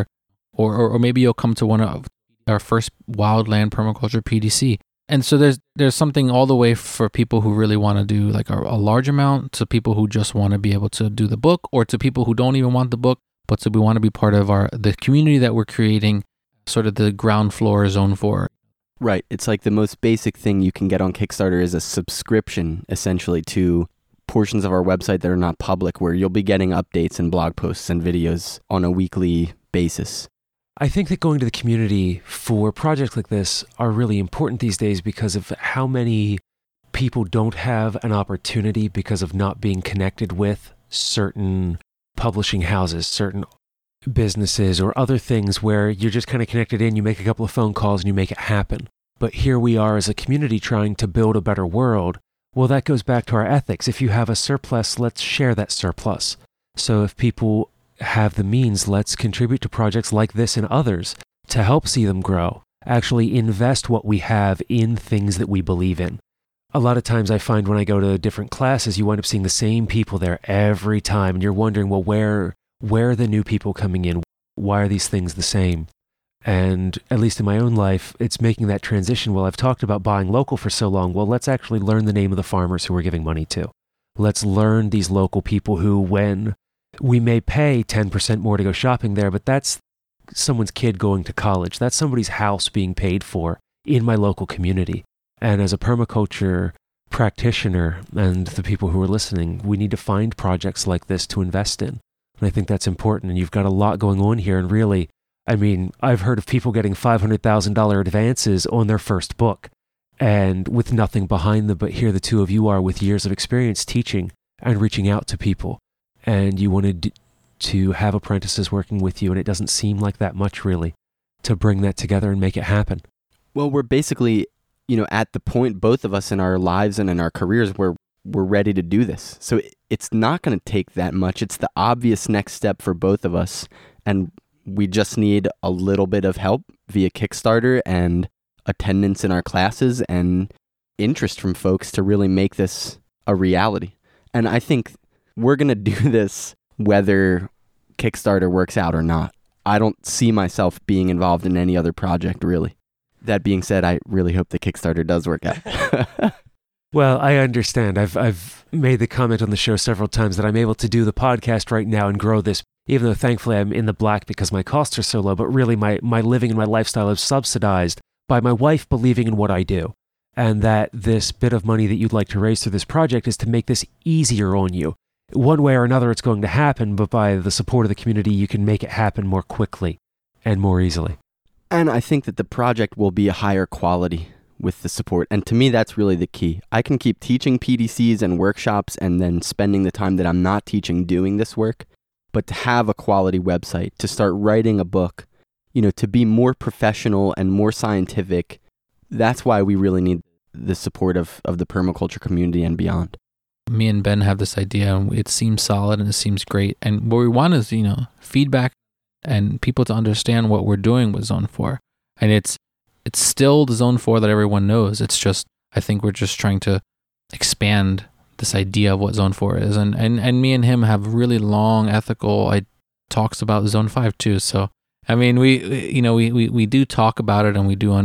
or maybe you'll come to one of our first wildland permaculture PDC. And so there's something all the way for people who really want to do like a large amount, to people who just want to be able to do the book, or to people who don't even want the book, but we want to be part of the community that we're creating, sort of the ground floor zone 4. Right. It's like the most basic thing you can get on Kickstarter is a subscription, essentially, to portions of our website that are not public, where you'll be getting updates and blog posts and videos on a weekly basis. I think that going to the community for projects like this are really important these days because of how many people don't have an opportunity because of not being connected with certain publishing houses, certain businesses, or other things where you're just kind of connected in, you make a couple of phone calls and you make it happen. But here we are as a community trying to build a better world. Well, that goes back to our ethics. If you have a surplus, let's share that surplus. So if people have the means, let's contribute to projects like this and others to help see them grow. Actually invest what we have in things that we believe in. A lot of times I find when I go to different classes, you wind up seeing the same people there every time, and you're wondering, well, where are the new people coming in? Why are these things the same? And at least in my own life, it's making that transition. Well, I've talked about buying local for so long. Well, let's actually learn the name of the farmers who we're giving money to. Let's learn these local people who, when we may pay 10% more to go shopping there, but that's someone's kid going to college. That's somebody's house being paid for in my local community. And as a permaculture practitioner and the people who are listening, we need to find projects like this to invest in. And I think that's important. And you've got a lot going on here. And really, I mean, I've heard of people getting $500,000 advances on their first book and with nothing behind them. But here the two of you are with years of experience teaching and reaching out to people. And you wanted to have apprentices working with you. And it doesn't seem like that much really to bring that together and make it happen. Well, we're basically, at the point, both of us in our lives and in our careers, where we're ready to do this. So it's not going to take that much. It's the obvious next step for both of us. And we just need a little bit of help via Kickstarter and attendance in our classes and interest from folks to really make this a reality. And I think we're going to do this whether Kickstarter works out or not. I don't see myself being involved in any other project, really. That being said, I really hope the Kickstarter does work out. Well, I understand. I've made the comment on the show several times that I'm able to do the podcast right now and grow this, even though thankfully I'm in the black because my costs are so low, but really my living and my lifestyle is subsidized by my wife believing in what I do. And that this bit of money that you'd like to raise through this project is to make this easier on you. One way or another it's going to happen, but by the support of the community, you can make it happen more quickly and more easily. And I think that the project will be a higher quality with the support. And to me, that's really the key. I can keep teaching PDCs and workshops and then spending the time that I'm not teaching doing this work. But to have a quality website, to start writing a book, to be more professional and more scientific, that's why we really need the support of the permaculture community and beyond. Me and Ben have this idea, and it seems solid and it seems great. And what we want is, feedback and people to understand what we're doing with Zone 4. And it's still the Zone 4 that everyone knows. It's just, I think we're just trying to expand this idea of what Zone 4 is. And me and him have really long ethical talks about Zone 5 too. So, I mean, we do talk about it, and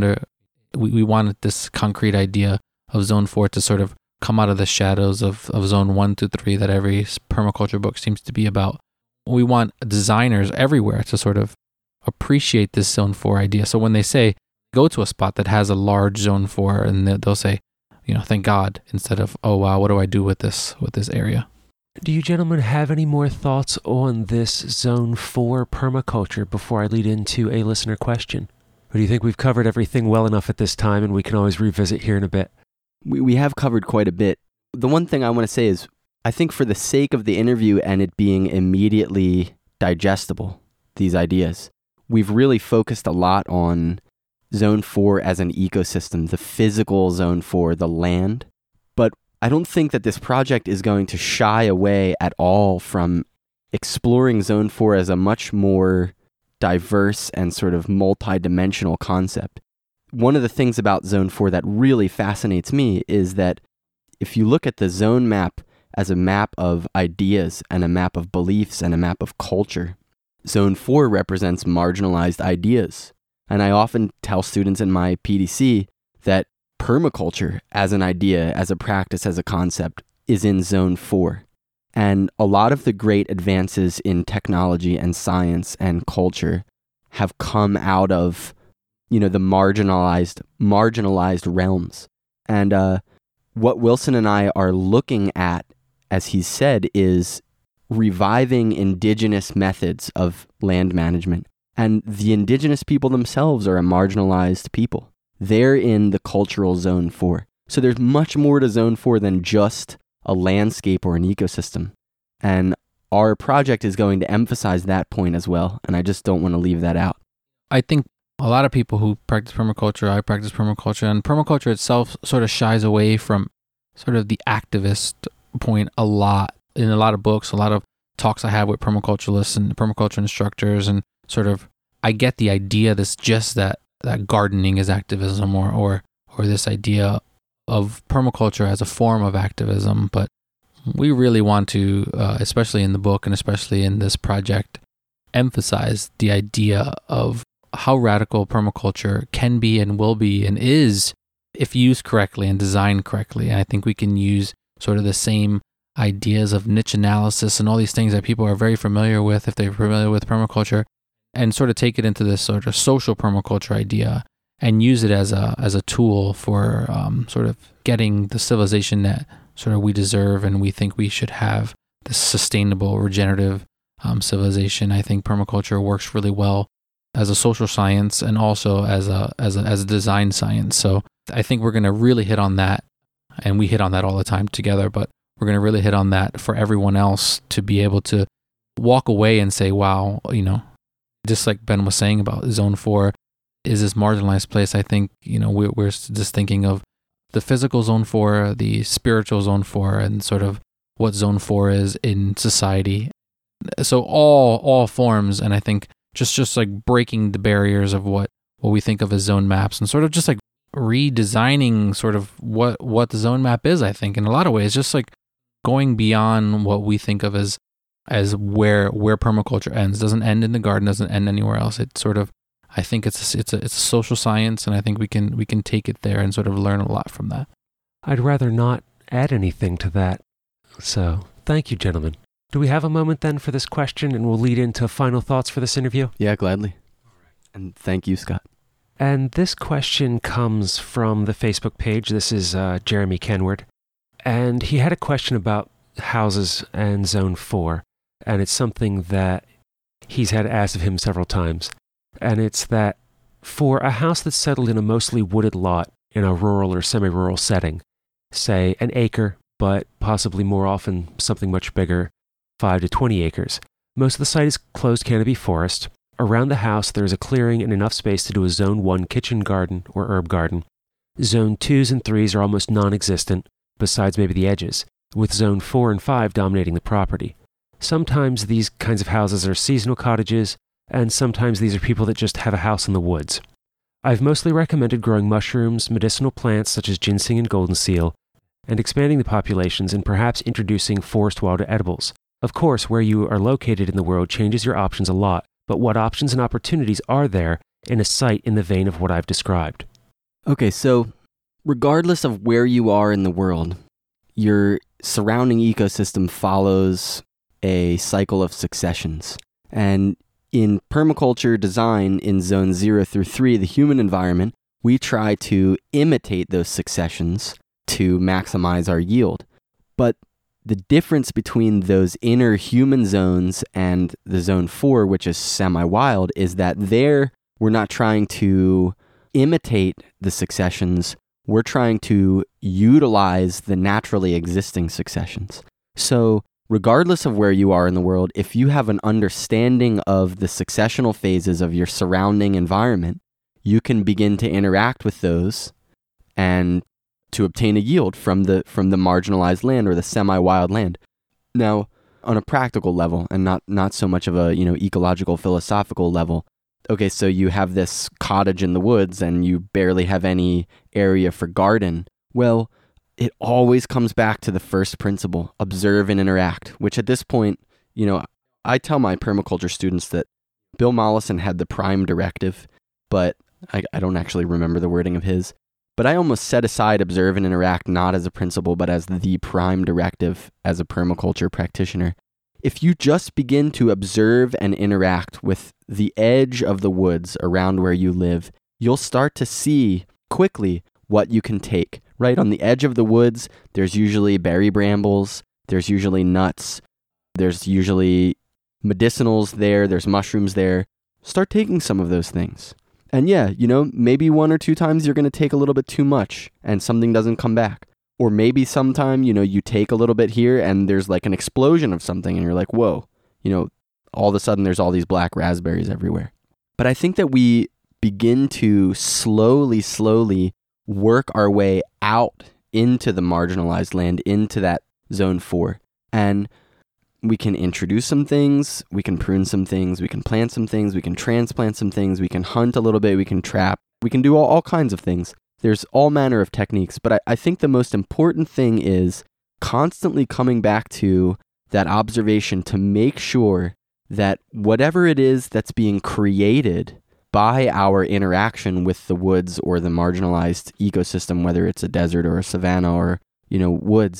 we wanted this concrete idea of Zone 4 to sort of come out of the shadows of Zone 1 to 3 that every permaculture book seems to be about. We want designers everywhere to sort of appreciate this Zone 4 idea. So when they say, go to a spot that has a large Zone 4, and they'll say, thank God, instead of, oh wow, what do I do with this area? Do you gentlemen have any more thoughts on this Zone 4 permaculture before I lead into a listener question? Or do you think we've covered everything well enough at this time and we can always revisit here in a bit? We have covered quite a bit. The one thing I want to say is, I think for the sake of the interview and it being immediately digestible, these ideas, we've really focused a lot on Zone 4 as an ecosystem, the physical Zone 4, the land. But I don't think that this project is going to shy away at all from exploring Zone 4 as a much more diverse and sort of multi-dimensional concept. One of the things about Zone 4 that really fascinates me is that if you look at the zone map as a map of ideas and a map of beliefs and a map of culture, Zone 4 represents marginalized ideas. And I often tell students in my PDC that permaculture as an idea, as a practice, as a concept is in Zone 4. And a lot of the great advances in technology and science and culture have come out of, the marginalized realms. And what Wilson and I are looking at, as he said, is reviving indigenous methods of land management. And the indigenous people themselves are a marginalized people. They're in the cultural Zone 4. So there's much more to Zone 4 than just a landscape or an ecosystem. And our project is going to emphasize that point as well. And I just don't want to leave that out. I think a lot of people who practice permaculture, I practice permaculture, and permaculture itself sort of shies away from sort of the activist point a lot. In a lot of books, a lot of talks I have with permaculturalists and permaculture instructors, and sort of, I get the idea that gardening is activism, or this idea of permaculture as a form of activism. But we really want to, especially in the book and especially in this project, emphasize the idea of how radical permaculture can be and will be and is if used correctly and designed correctly. And I think we can use sort of the same ideas of niche analysis and all these things that people are very familiar with if they're familiar with permaculture, and sort of take it into this sort of social permaculture idea and use it as a tool for sort of getting the civilization that sort of we deserve and we think we should have, this sustainable, regenerative civilization. I think permaculture works really well as a social science and also as a design science. So I think we're going to really hit on that, and we hit on that all the time together, but we're going to really hit on that for everyone else to be able to walk away and say, wow, just like Ben was saying about Zone 4 is this marginalized place. I think, we're just thinking of the physical Zone 4, the spiritual Zone 4, and sort of what Zone 4 is in society. So all forms, and I think just like breaking the barriers of what we think of as zone maps and sort of just like redesigning sort of what the zone map is, I think, in a lot of ways, just like going beyond what we think of as where permaculture ends. Doesn't end in the garden, doesn't end anywhere else. It sort of, I think it's a social science, and I think we can take it there and sort of learn a lot from that. I'd rather not add anything to that. So, thank you, gentlemen. Do we have a moment then for this question, and we'll lead into final thoughts for this interview? Yeah, gladly. And thank you, Scott. And this question comes from the Facebook page. This is Jeremy Kenward. And he had a question about houses and Zone 4. And it's something that he's had asked of him several times. And it's that for a house that's settled in a mostly wooded lot in a rural or semi-rural setting, say an acre, but possibly more often something much bigger, 5 to 20 acres. Most of the site is closed canopy forest. Around the house, there is a clearing and enough space to do a Zone 1 kitchen garden or herb garden. Zone 2s and 3s are almost non-existent, besides maybe the edges, with Zone 4 and 5 dominating the property. Sometimes these kinds of houses are seasonal cottages, and sometimes these are people that just have a house in the woods. I've mostly recommended growing mushrooms, medicinal plants such as ginseng and golden seal, and expanding the populations and perhaps introducing forest wild edibles. Of course, where you are located in the world changes your options a lot, but what options and opportunities are there in a site in the vein of what I've described? Okay, so regardless of where you are in the world, your surrounding ecosystem follows a cycle of successions. And in permaculture design in Zone 0 through 3, the human environment, we try to imitate those successions to maximize our yield. But the difference between those inner human zones and the Zone 4, which is semi-wild, is that there we're not trying to imitate the successions. We're trying to utilize the naturally existing successions. So regardless of where you are in the world, if you have an understanding of the successional phases of your surrounding environment, you can begin to interact with those and to obtain a yield from the marginalized land or the semi-wild land. Now, on a practical level, and not so much of a ecological, philosophical level, okay, so you have this cottage in the woods and you barely have any area for garden. Well, it always comes back to the first principle, observe and interact, which at this point, I tell my permaculture students that Bill Mollison had the prime directive, but I don't actually remember the wording of his. But I almost set aside observe and interact not as a principle, but as the prime directive as a permaculture practitioner. If you just begin to observe and interact with the edge of the woods around where you live, you'll start to see quickly what you can take. Right on the edge of the woods, there's usually berry brambles, there's usually nuts, there's usually medicinals there, there's mushrooms there. Start taking some of those things. And yeah, maybe 1 or 2 times you're going to take a little bit too much and something doesn't come back. Or maybe sometime, you take a little bit here and there's like an explosion of something and you're like, whoa, all of a sudden there's all these black raspberries everywhere. But I think that we begin to slowly work our way out into the marginalized land, into that Zone 4. And we can introduce some things, we can prune some things, we can plant some things, we can transplant some things, we can hunt a little bit, we can trap, we can do all kinds of things. There's all manner of techniques, but I think the most important thing is constantly coming back to that observation to make sure that whatever it is that's being created by our interaction with the woods or the marginalized ecosystem, whether it's a desert or a savanna or, woods,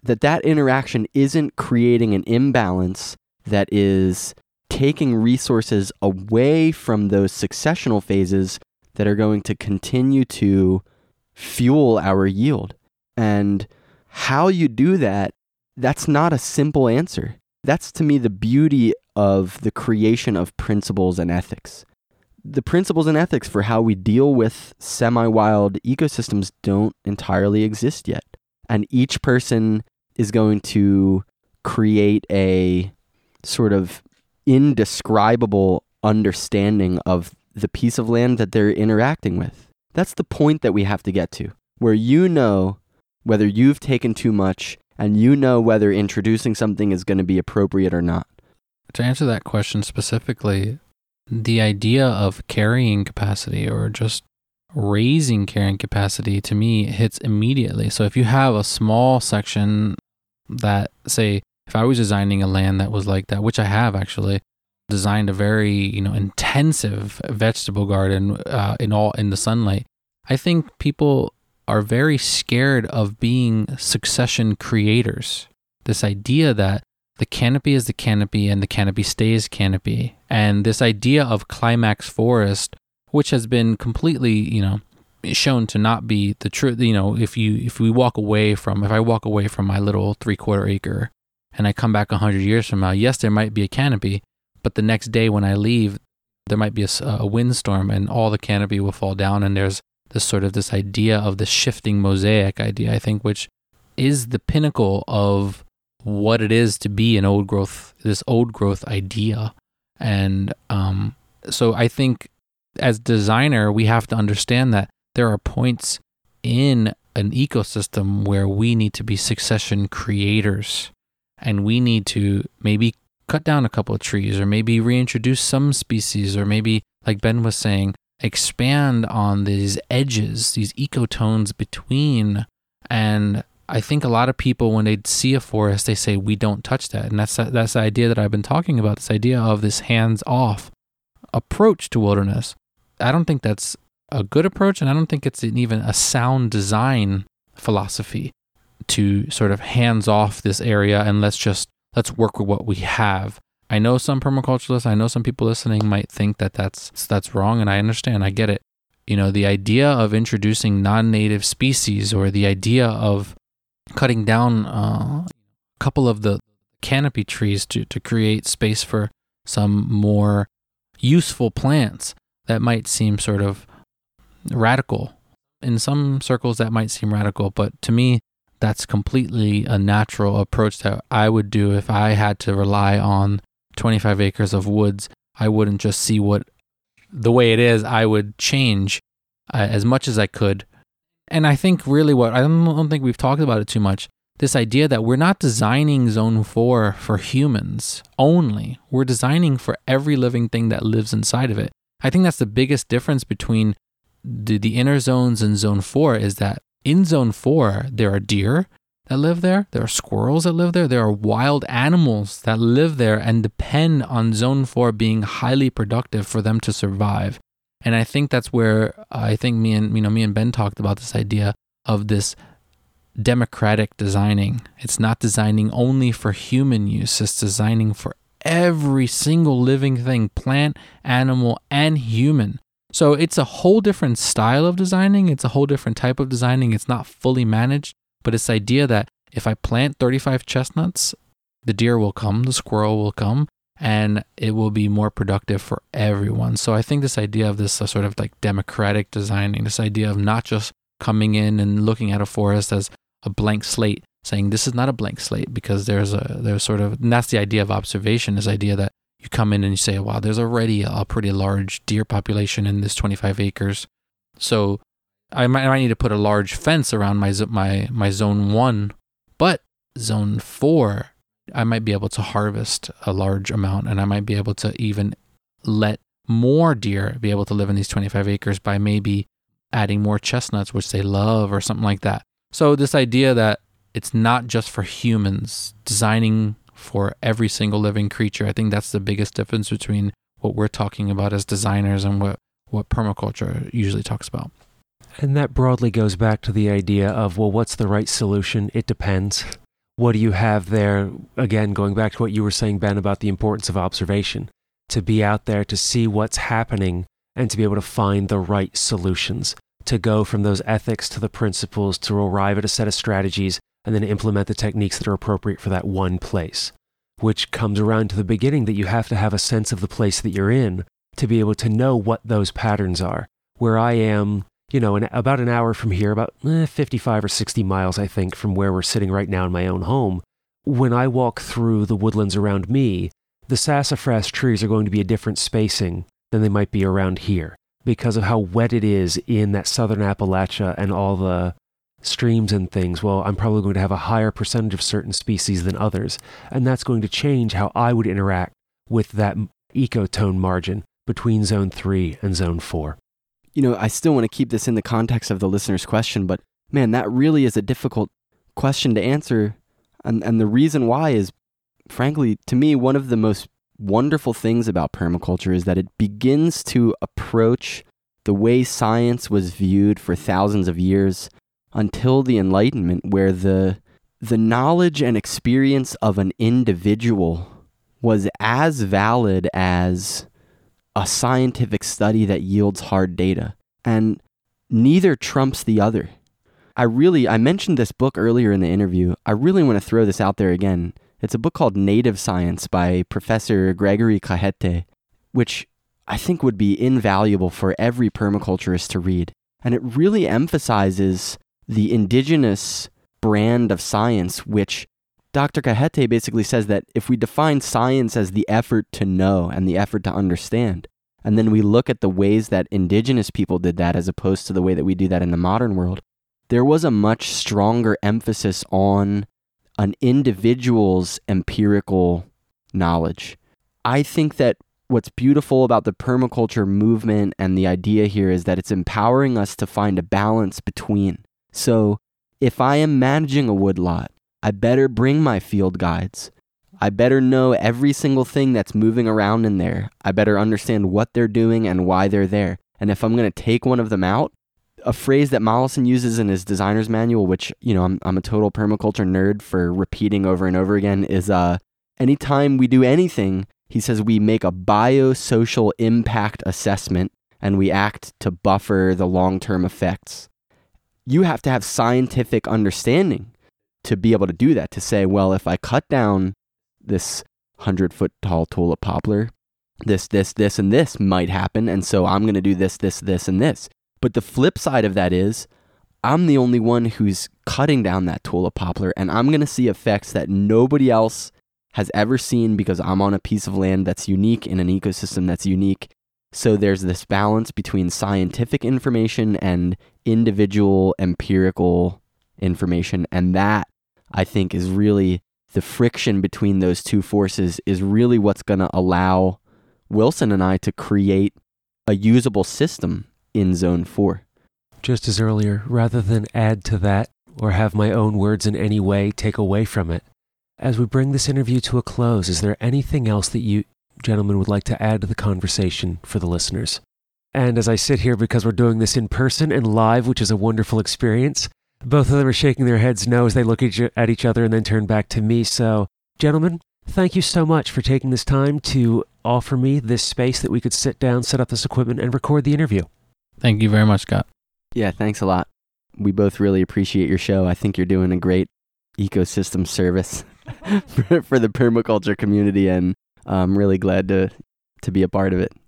that interaction isn't creating an imbalance that is taking resources away from those successional phases that are going to continue to fuel our yield. And how you do that, that's not a simple answer. That's, to me, the beauty of the creation of principles and ethics. The principles and ethics for how we deal with semi-wild ecosystems don't entirely exist yet. And each person is going to create a sort of indescribable understanding of the piece of land that they're interacting with. That's the point that we have to get to, where you know whether you've taken too much and you know whether introducing something is going to be appropriate or not. To answer that question specifically, the idea of carrying capacity or just raising carrying capacity to me hits immediately. So if you have a small section that, say, if I was designing a land that was like that, which I have actually designed a very, intensive vegetable garden in the sunlight, I think people are very scared of being succession creators. This idea that the canopy is the canopy and the canopy stays canopy. And this idea of climax forest, which has been completely, shown to not be the truth. If I walk away from my little 3/4 acre and I come back 100 years from now, yes, there might be a canopy, but the next day when I leave, there might be a windstorm and all the canopy will fall down. And there's this idea of the shifting mosaic idea, I think, which is the pinnacle of what it is to be this old growth idea. And so I think as designer, we have to understand that there are points in an ecosystem where we need to be succession creators, and we need to maybe cut down a couple of trees, or maybe reintroduce some species, or maybe, like Ben was saying, expand on these edges, these ecotones between. And I think a lot of people, when they see a forest, they say, we don't touch that. And that's the idea that I've been talking about, this idea of this hands-off approach to wilderness. I don't think that's a good approach, and I don't think it's even a sound design philosophy to sort of hands off this area and let's work with what we have. I know some permaculturalists, I know some people listening might think that that's wrong, and I understand, I get it. The idea of introducing non-native species, or the idea of cutting down a couple of the canopy trees to create space for some more useful plants, that might seem sort of radical. In some circles that might seem radical, but to me, that's completely a natural approach that I would do if I had to rely on 25 acres of woods. I wouldn't just see the way it is. I would change as much as I could. And I think really I don't think we've talked about it too much, this idea that we're not designing Zone 4 for humans only. We're designing for every living thing that lives inside of it. I think that's the biggest difference between the inner zones and Zone 4, is that in Zone 4, there are deer that live there, there are squirrels that live there are wild animals that live there and depend on Zone 4 being highly productive for them to survive. And I think that's where I think me and Ben talked about this idea of this democratic designing. It's not designing only for human use, it's designing for every single living thing, plant, animal, and human. So it's a whole different style of designing. It's a whole different type of designing. It's not fully managed, but it's the idea that if I plant 35 chestnuts, the deer will come, the squirrel will come, and it will be more productive for everyone. So I think this idea of this sort of like democratic designing, this idea of not just coming in and looking at a forest as a blank slate, saying this is not a blank slate, because there's sort of, and that's the idea of observation, this idea that you come in and you say, wow, there's already a pretty large deer population in this 25 acres. So I might need to put a large fence around my Zone 1, but Zone 4, I might be able to harvest a large amount, and I might be able to even let more deer be able to live in these 25 acres by maybe adding more chestnuts, which they love, or something like that. So this idea that it's not just for humans, designing for every single living creature, I think that's the biggest difference between what we're talking about as designers and what permaculture usually talks about. And that broadly goes back to the idea of, well, what's the right solution? It depends. what do you have there? Again, going back to what you were saying, Ben, about the importance of observation, to be out there, to see what's happening, and to be able to find the right solutions, to go from those ethics to the principles, to arrive at a set of strategies, and then implement the techniques that are appropriate for that one place, which comes around to the beginning that you have to have a sense of the place that you're in to be able to know what those patterns are. Where I am, about an hour from here, about 55 or 60 miles, I think, from where we're sitting right now in my own home, when I walk through the woodlands around me, the sassafras trees are going to be a different spacing than they might be around here because of how wet it is in that southern Appalachia and all the streams and things. Well, I'm probably going to have a higher percentage of certain species than others, and that's going to change how I would interact with that ecotone margin between Zone 3 and Zone 4. I still want to keep this in the context of the listener's question, but man, that really is a difficult question to answer. And the reason why is, frankly, to me, one of the most wonderful things about permaculture is that it begins to approach the way science was viewed for thousands of years until the Enlightenment, where the knowledge and experience of an individual was as valid as a scientific study that yields hard data. And neither trumps the other. I mentioned this book earlier in the interview. I really want to throw this out there again. It's a book called Native Science by Professor Gregory Kahete, which I think would be invaluable for every permaculturist to read. And it really emphasizes the indigenous brand of science, which Dr. Kahete basically says that if we define science as the effort to know and the effort to understand, and then we look at the ways that indigenous people did that as opposed to the way that we do that in the modern world, there was a much stronger emphasis on an individual's empirical knowledge. I think that what's beautiful about the permaculture movement and the idea here is that it's empowering us to find a balance between. So if I am managing a woodlot, I better bring my field guides. I better know every single thing that's moving around in there. I better understand what they're doing and why they're there. And if I'm going to take one of them out, a phrase that Mollison uses in his designer's manual, which, I'm a total permaculture nerd for repeating over and over again, is anytime we do anything, he says we make a biosocial impact assessment and we act to buffer the long-term effects. You have to have scientific understanding to be able to do that, to say, well, if I cut down this 100-foot tall tulip poplar, this, and this might happen, and so I'm going to do this, and this. But the flip side of that is, I'm the only one who's cutting down that tulip poplar, and I'm going to see effects that nobody else has ever seen because I'm on a piece of land that's unique in an ecosystem that's unique. So there's this balance between scientific information and individual empirical information, and that, I think, is really the friction between those two forces is really what's going to allow Wilson and I to create a usable system in Zone 4. Just as earlier, rather than add to that or have my own words in any way take away from it, as we bring this interview to a close, is there anything else that you gentlemen would like to add to the conversation for the listeners? And as I sit here, because we're doing this in person and live, which is a wonderful experience, both of them are shaking their heads no as they look at each other and then turn back to me. So, gentlemen, thank you so much for taking this time to offer me this space that we could sit down, set up this equipment, and record the interview. Thank you very much, Scott. Yeah, thanks a lot. We both really appreciate your show. I think you're doing a great ecosystem service for the permaculture community, and I'm really glad to be a part of it.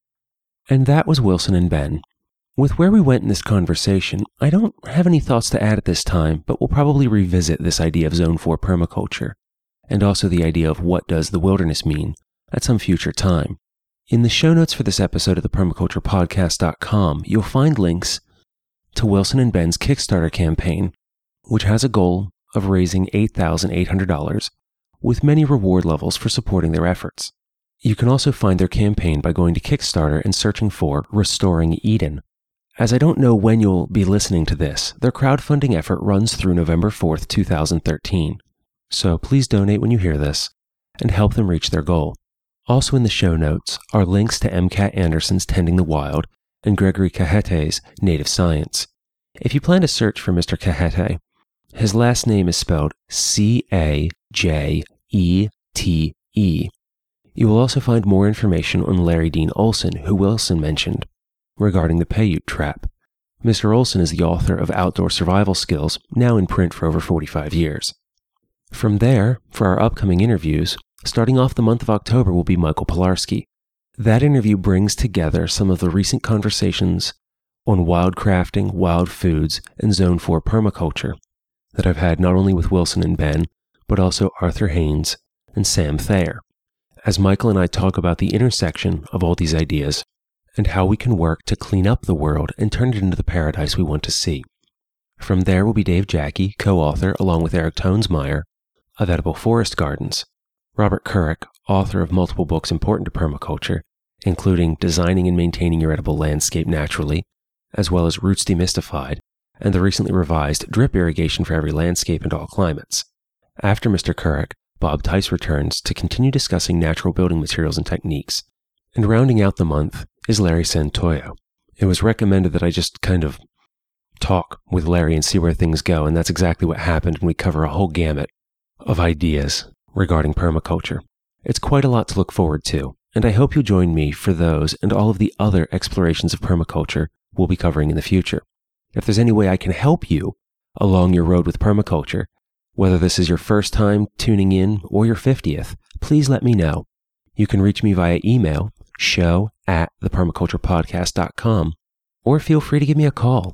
And that was Wilson and Ben. With where we went in this conversation, I don't have any thoughts to add at this time, but we'll probably revisit this idea of Zone 4 permaculture, and also the idea of what does the wilderness mean at some future time. In the show notes for this episode of the permaculturepodcast.com, you'll find links to Wilson and Ben's Kickstarter campaign, which has a goal of raising $8,800, with many reward levels for supporting their efforts. You can also find their campaign by going to Kickstarter and searching for Restoring Eden. As I don't know when you'll be listening to this, their crowdfunding effort runs through November 4th, 2013. So please donate when you hear this and help them reach their goal. Also in the show notes are links to MCAT Anderson's Tending the Wild and Gregory Kahete's Native Science. If you plan to search for Mr. Kahete, His last name is spelled Cajete. You will also find more information on Larry Dean Olson, who Wilson mentioned, regarding the Paiute trap. Mr. Olson is the author of Outdoor Survival Skills, now in print for over 45 years. From there, for our upcoming interviews, starting off the month of October will be Michael Pilarski. That interview brings together some of the recent conversations on wild crafting, wild foods, and Zone 4 permaculture that I've had not only with Wilson and Ben, but also Arthur Haynes and Sam Thayer, as Michael and I talk about the intersection of all these ideas and how we can work to clean up the world and turn it into the paradise we want to see. From there will be Dave Jacke, co-author, along with Eric Tonesmeyer, of Edible Forest Gardens, Robert Couric, author of multiple books important to permaculture, including Designing and Maintaining Your Edible Landscape Naturally, as well as Roots Demystified, and the recently revised Drip Irrigation for Every Landscape and All Climates. After Mr. Couric, Bob Tice returns to continue discussing natural building materials and techniques. And rounding out the month is Larry Santoyo. It was recommended that I just kind of talk with Larry and see where things go, and that's exactly what happened, and we cover a whole gamut of ideas regarding permaculture. It's quite a lot to look forward to, and I hope you'll join me for those and all of the other explorations of permaculture we'll be covering in the future. If there's any way I can help you along your road with permaculture, whether this is your first time tuning in or your 50th, please let me know. You can reach me via email, show@thepermaculturepodcast.com, or feel free to give me a call,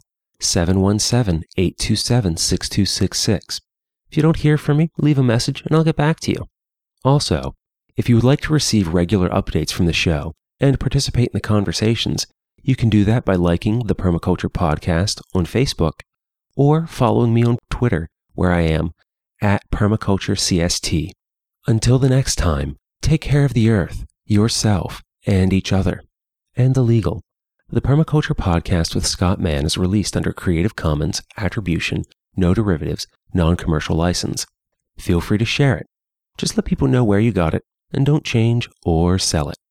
717-827-6266. If you don't hear from me, leave a message and I'll get back to you. Also, if you would like to receive regular updates from the show and participate in the conversations, you can do that by liking the Permaculture Podcast on Facebook or following me on Twitter, where I am @PermacultureCST. Until the next time, take care of the earth, yourself, and each other. And illegal. The Permaculture Podcast with Scott Mann is released under Creative Commons Attribution, No Derivatives, Non-Commercial License. Feel free to share it. Just let people know where you got it, and don't change or sell it.